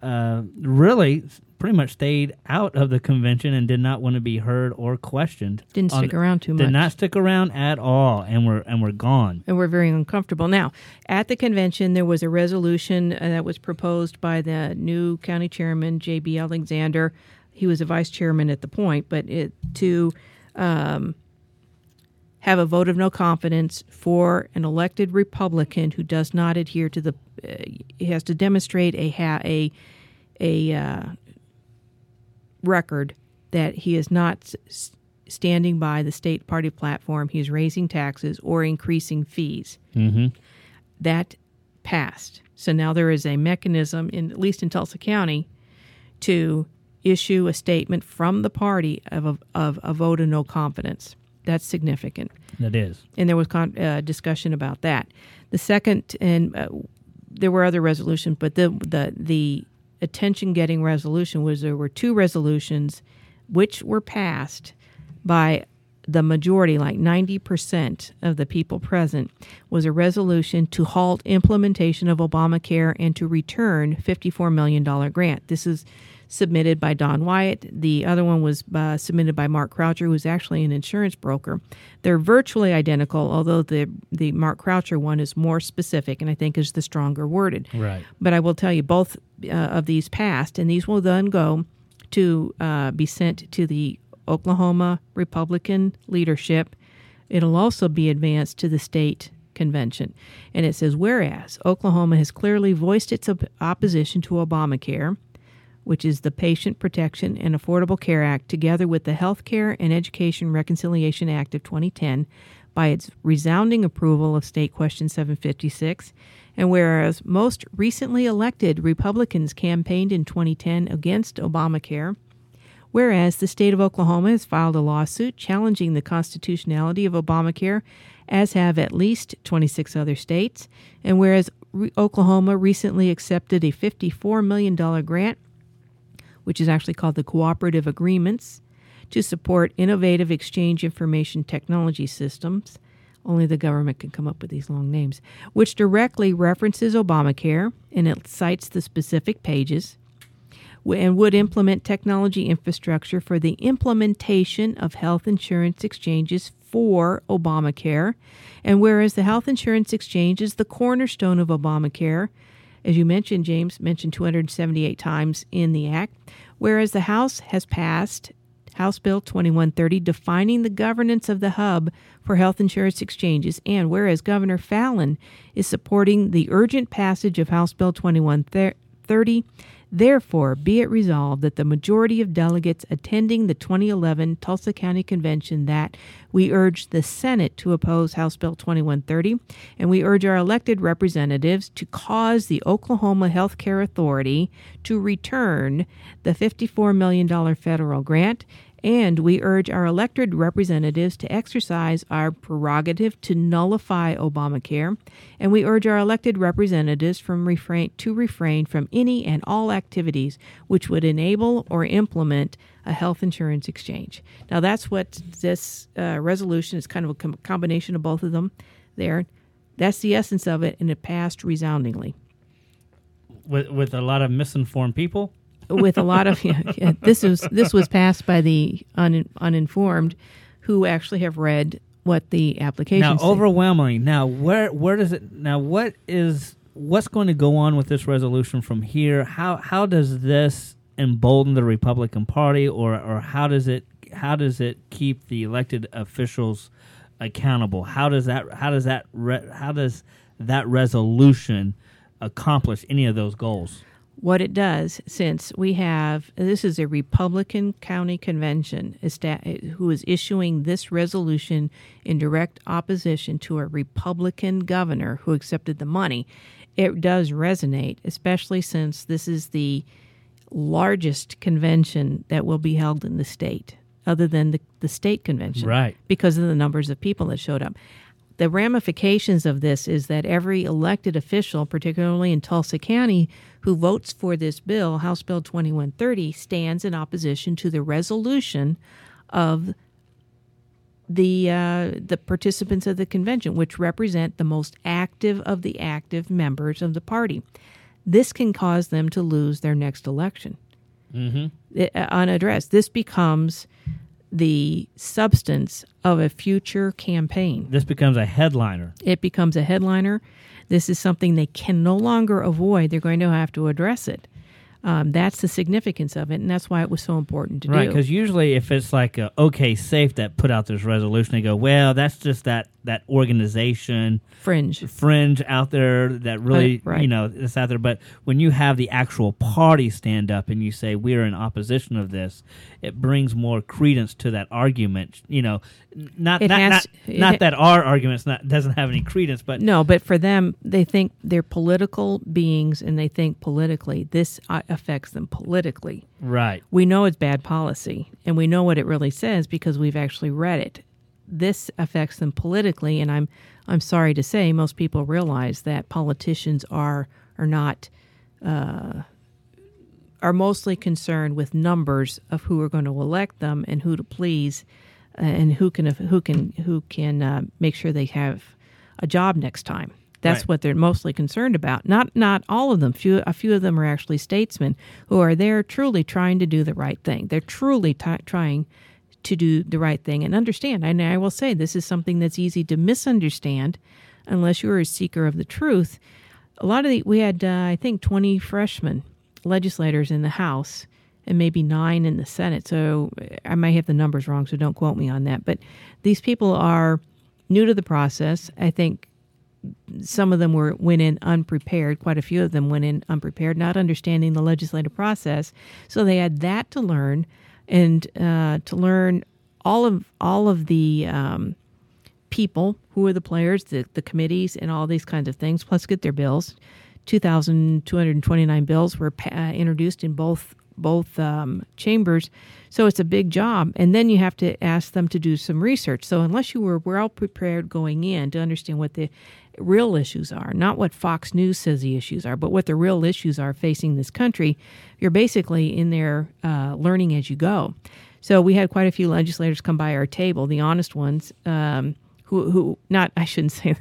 Speaker 3: uh, really pretty much stayed out of the convention and did not want to be heard or questioned.
Speaker 2: Didn't stick
Speaker 3: on,
Speaker 2: around too much.
Speaker 3: Did not stick around at all, and we're and we're gone.
Speaker 2: And we're very uncomfortable. Now, at the convention, there was a resolution uh, that was proposed by the new county chairman, J B Alexander. He was a vice chairman at the point, but it, to um, have a vote of no confidence for an elected Republican who does not adhere to the, uh, he has to demonstrate a ha- a a uh, record that he is not s- standing by the state party platform. He is raising taxes or increasing fees.
Speaker 3: Mm-hmm.
Speaker 2: That passed. So now there is a mechanism, in at least in Tulsa County, to issue a statement from the party of a, of a vote of no confidence. That's significant.
Speaker 3: That is.
Speaker 2: And there was con- uh, discussion about that. The second, and uh, there were other resolutions, but the the the attention-getting resolution was there were two resolutions which were passed by the majority, like ninety percent of the people present, was a resolution to halt implementation of Obamacare and to return fifty-four million dollars grant. This is submitted by Don Wyatt. The other one was uh, submitted by Mark Croucher, who's actually an insurance broker. They're virtually identical, although the the Mark Croucher one is more specific and I think is the stronger worded.
Speaker 3: Right.
Speaker 2: But I will tell you, both uh, of these passed, and these will then go to uh, be sent to the Oklahoma Republican leadership. It'll also be advanced to the state convention. And it says, whereas Oklahoma has clearly voiced its op- opposition to Obamacare, which is the Patient Protection and Affordable Care Act, together with the Health Care and Education Reconciliation Act of twenty ten, by its resounding approval of State Question seven fifty-six, and whereas most recently elected Republicans campaigned in twenty ten against Obamacare, whereas the state of Oklahoma has filed a lawsuit challenging the constitutionality of Obamacare, as have at least twenty-six other states, and whereas re- Oklahoma recently accepted a fifty-four million dollars grant, which is actually called the Cooperative Agreements, to support innovative exchange information technology systems. Only the government can come up with these long names, which directly references Obamacare, and it cites the specific pages, and would implement technology infrastructure for the implementation of health insurance exchanges for Obamacare. And whereas the health insurance exchange is the cornerstone of Obamacare, as you mentioned, James mentioned two hundred seventy-eight times in the act, whereas the House has passed House Bill twenty-one thirty defining the governance of the hub for health insurance exchanges, and whereas Governor Fallin is supporting the urgent passage of House Bill twenty-one thirty, therefore be it resolved that the majority of delegates attending the twenty eleven Tulsa County Convention that we urge the Senate to oppose House Bill twenty-one thirty, and we urge our elected representatives to cause the Oklahoma Health Care Authority to return the fifty-four million dollars federal grant, and we urge our elected representatives to exercise our prerogative to nullify Obamacare, and we urge our elected representatives from refrain to refrain from any and all activities which would enable or implement a health insurance exchange. Now, that's what this uh, resolution is, kind of a com- combination of both of them there. That's the essence of it, and it passed resoundingly.
Speaker 3: With with a lot of misinformed people?
Speaker 2: With a lot of yeah, yeah, this was this was passed by the un, uninformed, who actually have read what the application
Speaker 3: Now,
Speaker 2: say.
Speaker 3: overwhelmingly. Now, where where does it? Now, what is what's going to go on with this resolution from here? How how does this embolden the Republican Party, or or how does it how does it keep the elected officials accountable? How does that how does that re, how does that resolution accomplish any of those goals?
Speaker 2: What it does, since we have, this is a Republican county convention who is issuing this resolution in direct opposition to a Republican governor who accepted the money, it does resonate, especially since this is the largest convention that will be held in the state, other than the, the state convention,
Speaker 3: right?
Speaker 2: Because of the numbers of people that showed up. The ramifications of this is that every elected official, particularly in Tulsa County, who votes for this bill, House Bill twenty-one thirty, stands in opposition to the resolution of the uh, the participants of the convention, which represent the most active of the active members of the party. this can cause them to lose their next election.
Speaker 3: Mm-hmm.
Speaker 2: It, uh, unaddressed. This becomes the substance of a future campaign.
Speaker 3: This becomes a headliner.
Speaker 2: It becomes a headliner. This is something they can no longer avoid. They're going to have to address it. Um, that's the significance of it, and that's why it was so important to
Speaker 3: Right,
Speaker 2: do.
Speaker 3: because usually if it's like a OK Safe that put out this resolution, they go, well, that's just that, that organization,
Speaker 2: Fringe.
Speaker 3: fringe out there that really,
Speaker 2: Uh, right.
Speaker 3: you know, it's out there. But when you have the actual party stand up and you say, we're in opposition of this, it brings more credence to that argument. You know, not
Speaker 2: It
Speaker 3: not,
Speaker 2: has-
Speaker 3: not,
Speaker 2: it
Speaker 3: not
Speaker 2: ha-
Speaker 3: that our argument's not doesn't have any credence, but
Speaker 2: No, but for them, they think they're political beings, and they think politically. This uh, affects them politically.
Speaker 3: right.
Speaker 2: We know it's bad policy, and we know what it really says because we've actually read it. This affects them politically, and I'm I'm sorry to say, most people realize that politicians are are not uh, are mostly concerned with numbers of who are going to elect them and who to please, uh, and who can who can who can uh, make sure they have a job next time. That's
Speaker 3: Right.
Speaker 2: what they're mostly concerned about. Not not all of them. Few a few of them are actually statesmen who are there truly trying to do the right thing. They're truly t- trying to do the right thing and understand. And I will say this is something that's easy to misunderstand unless you're a seeker of the truth. A lot of the we had uh, I think twenty freshmen legislators in the House and maybe nine in the Senate. So I might have the numbers wrong, so don't quote me on that. But these people are new to the process. I think some of them were went in unprepared. Quite a few of them went in unprepared, not understanding the legislative process. So they had that to learn, and uh, to learn all of all of the um, people who are the players, the, the committees, and all these kinds of things. Plus, get their bills. two thousand two hundred twenty-nine bills were uh, introduced in both both um, chambers. So it's a big job. And then you have to ask them to do some research. So unless you were well prepared going in to understand what the real issues are, not what Fox News says the issues are, but what the real issues are facing this country, you're basically in there uh, learning as you go. So we had quite a few legislators come by our table, the honest ones, um, who, who not, I shouldn't say,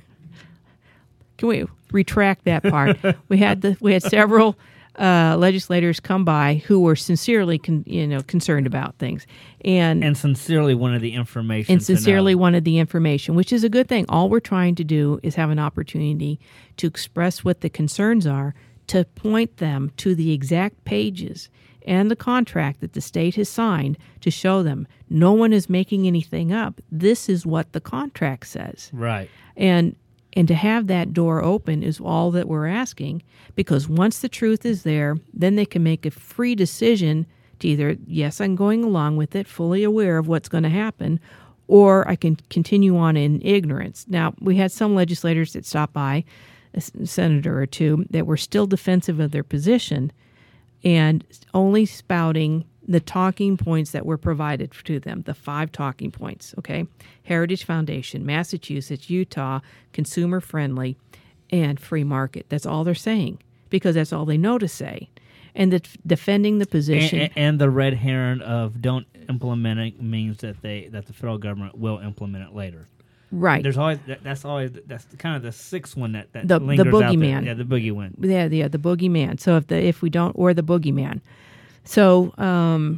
Speaker 2: can we retract that part? we had the, we had several Uh, legislators come by who were sincerely, con- you know, concerned about things, and
Speaker 3: And sincerely wanted the information.
Speaker 2: and
Speaker 3: to
Speaker 2: sincerely
Speaker 3: know.
Speaker 2: wanted the information, which is a good thing. All we're trying to do is have an opportunity to express what the concerns are, to point them to the exact pages and the contract that the state has signed to show them no one is making anything up. This is what the contract says.
Speaker 3: Right.
Speaker 2: And and to have that door open is all that we're asking, because once the truth is there, then they can make a free decision to either, yes, I'm going along with it, fully aware of what's going to happen, or I can continue on in ignorance. Now, we had some legislators that stopped by, a senator or two, that were still defensive of their position and only spouting the talking points that were provided to them, the five talking points, okay? Heritage Foundation, Massachusetts, Utah, consumer friendly, and free market. That's all they're saying, because that's all they know to say. And the, defending the position.
Speaker 3: And, and the red herring of don't implement it means that they that the federal government will implement it later.
Speaker 2: Right.
Speaker 3: There's always that, that's always that's kind of the sixth one that, that
Speaker 2: The- the
Speaker 3: lingers out there.
Speaker 2: boogeyman.
Speaker 3: Yeah, the boogeyman.
Speaker 2: Yeah, yeah, the boogeyman. So if the if we don't, or the boogeyman. So um,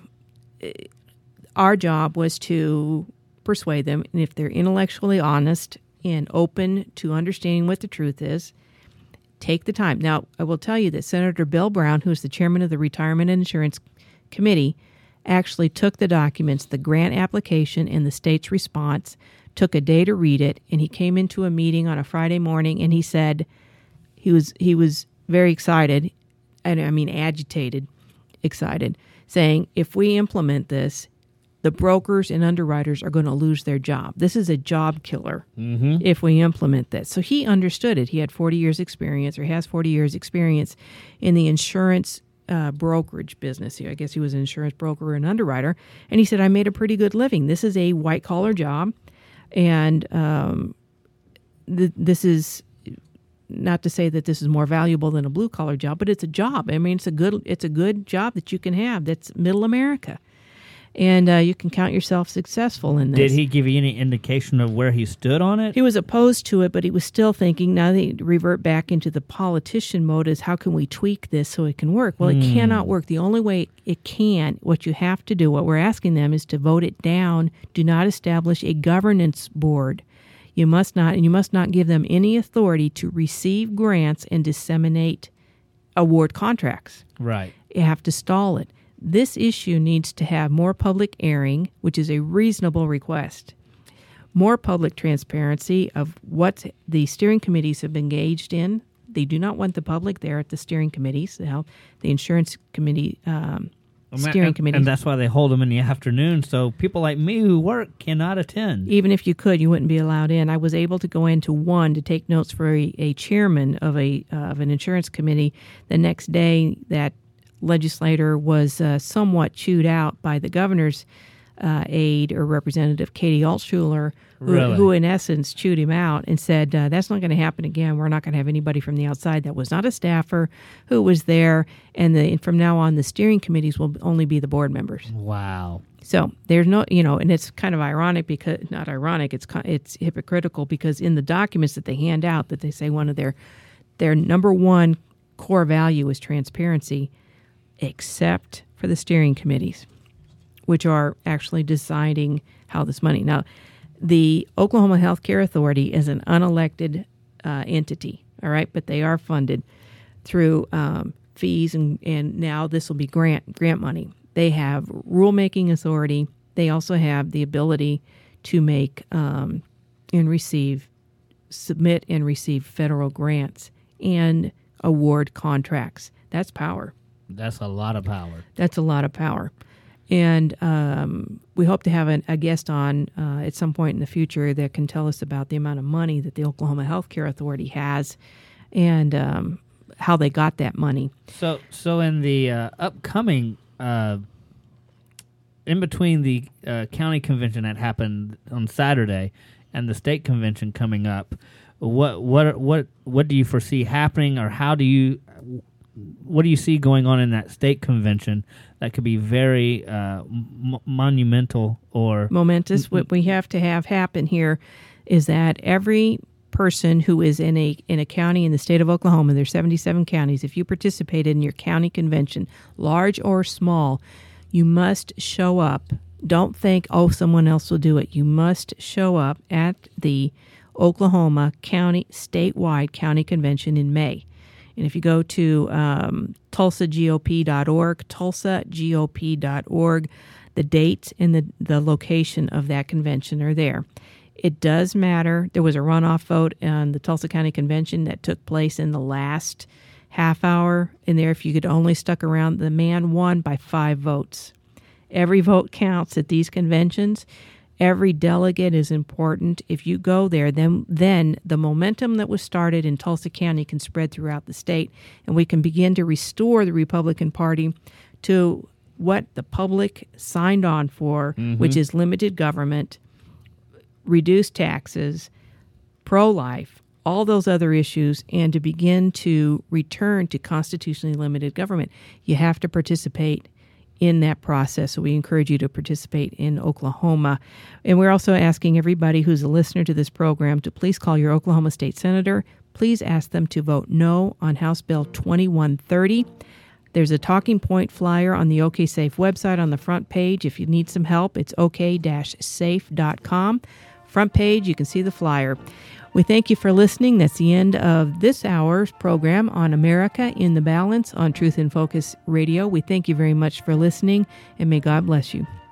Speaker 2: our job was to persuade them, and if they're intellectually honest and open to understanding what the truth is, take the time. Now, I will tell you that Senator Bill Brown, who is the chairman of the Retirement and Insurance Committee, actually took the documents, the grant application and the state's response, took a day to read it, and he came into a meeting on a Friday morning, and he said he was he was very excited, and I mean agitated, excited, saying, if we implement this, the brokers and underwriters are going to lose their job. This is a job killer
Speaker 3: Mm-hmm.
Speaker 2: if we implement this. So he understood it. He had forty years experience, or has forty years experience in the insurance uh, brokerage business. I guess he was an insurance broker and underwriter. And he said, I made a pretty good living. This is a white-collar job, and um, th- this is not to say that this is more valuable than a blue-collar job, but it's a job. I mean, it's a good it's a good job that you can have. That's middle America. and uh, you can count yourself successful in this.
Speaker 3: Did he give you any indication of where he stood on it?
Speaker 2: He was opposed to it, but he was still thinking, now they revert back into the politician mode, is how can we tweak this so it can work? Well, it
Speaker 3: Mm.
Speaker 2: cannot work. The only way it can, what you have to do, what we're asking them is to vote it down. Do not establish a governance board. You must not, and you must not give them any authority to receive grants and disseminate award contracts.
Speaker 3: Right.
Speaker 2: You have to stall it. This issue needs to have more public airing, which is a reasonable request. More public transparency of what the steering committees have engaged in. They do not want the public there at the steering committees, the health, the insurance committee, um, steering
Speaker 3: and,
Speaker 2: committees.
Speaker 3: And that's why they hold them in the afternoon, so people like me who work cannot attend.
Speaker 2: Even if you could, you wouldn't be allowed in. I was able to go into one to take notes for a, a chairman of a uh, of an insurance committee. The next day, that legislator was uh, somewhat chewed out by the governor's uh, aide or representative, Katie Altshuler, who,
Speaker 3: Really?
Speaker 2: who in essence chewed him out and said, uh, that's not going to happen again. We're not going to have anybody from the outside that was not a staffer who was there. And, the, and from now on, the steering committees will only be the board members.
Speaker 3: Wow.
Speaker 2: So there's no, you know, and it's kind of ironic because, not ironic, it's it's hypocritical because in the documents that they hand out that they say one of their, their number one core value is transparency, except for the steering committees, which are actually deciding how this money. Now, the Oklahoma Health Care Authority is an unelected uh, entity, all right, but they are funded through um, fees, and, and now this will be grant grant money. They have rulemaking authority. They also have the ability to make um, and receive, submit and receive federal grants and award contracts. That's power.
Speaker 3: That's a lot of power.
Speaker 2: That's a lot of power. And um, we hope to have an, a guest on uh, at some point in the future that can tell us about the amount of money that the Oklahoma Health Care Authority has and um, how they got that money.
Speaker 3: So, so in the uh, upcoming, uh, in between the uh, county convention that happened on Saturday and the state convention coming up, what what what what do you foresee happening, or how do you what do you see going on in that state convention that could be very uh, m- monumental or
Speaker 2: momentous? What we have to have happen here is that every person who is in a in a county in the state of Oklahoma, there's seventy-seven counties, if you participated in your county convention, large or small, you must show up. Don't think, oh, someone else will do it. You must show up at the Oklahoma County statewide county convention in May. And if you go to um, tulsa G O P dot org, tulsa G O P dot org, the date and the, the location of that convention are there. It does matter. There was a runoff vote on the Tulsa County Convention that took place in the last half hour. In there, if you could only stuck around, the man won by five votes. Every vote counts at these conventions. Every delegate is important. If you go there, then then the momentum that was started in Tulsa County can spread throughout the state, and we can begin to restore the Republican Party to what the public signed on for, mm-hmm. which is limited government, reduced taxes, pro-life, all those other issues, and to begin to return to constitutionally limited government. You have to participate in that process. So we encourage you to participate in Oklahoma. And we're also asking everybody who's a listener to this program to please call your Oklahoma State Senator. Please ask them to vote no on House Bill twenty-one thirty. There's a talking point flyer on the OK Safe website on the front page. If you need some help, it's o k dash safe dot com. Front page, you can see the flyer. We thank you for listening. That's the end of this hour's program on America in the Balance on Truth in Focus Radio. We thank you very much for listening, and may God bless you.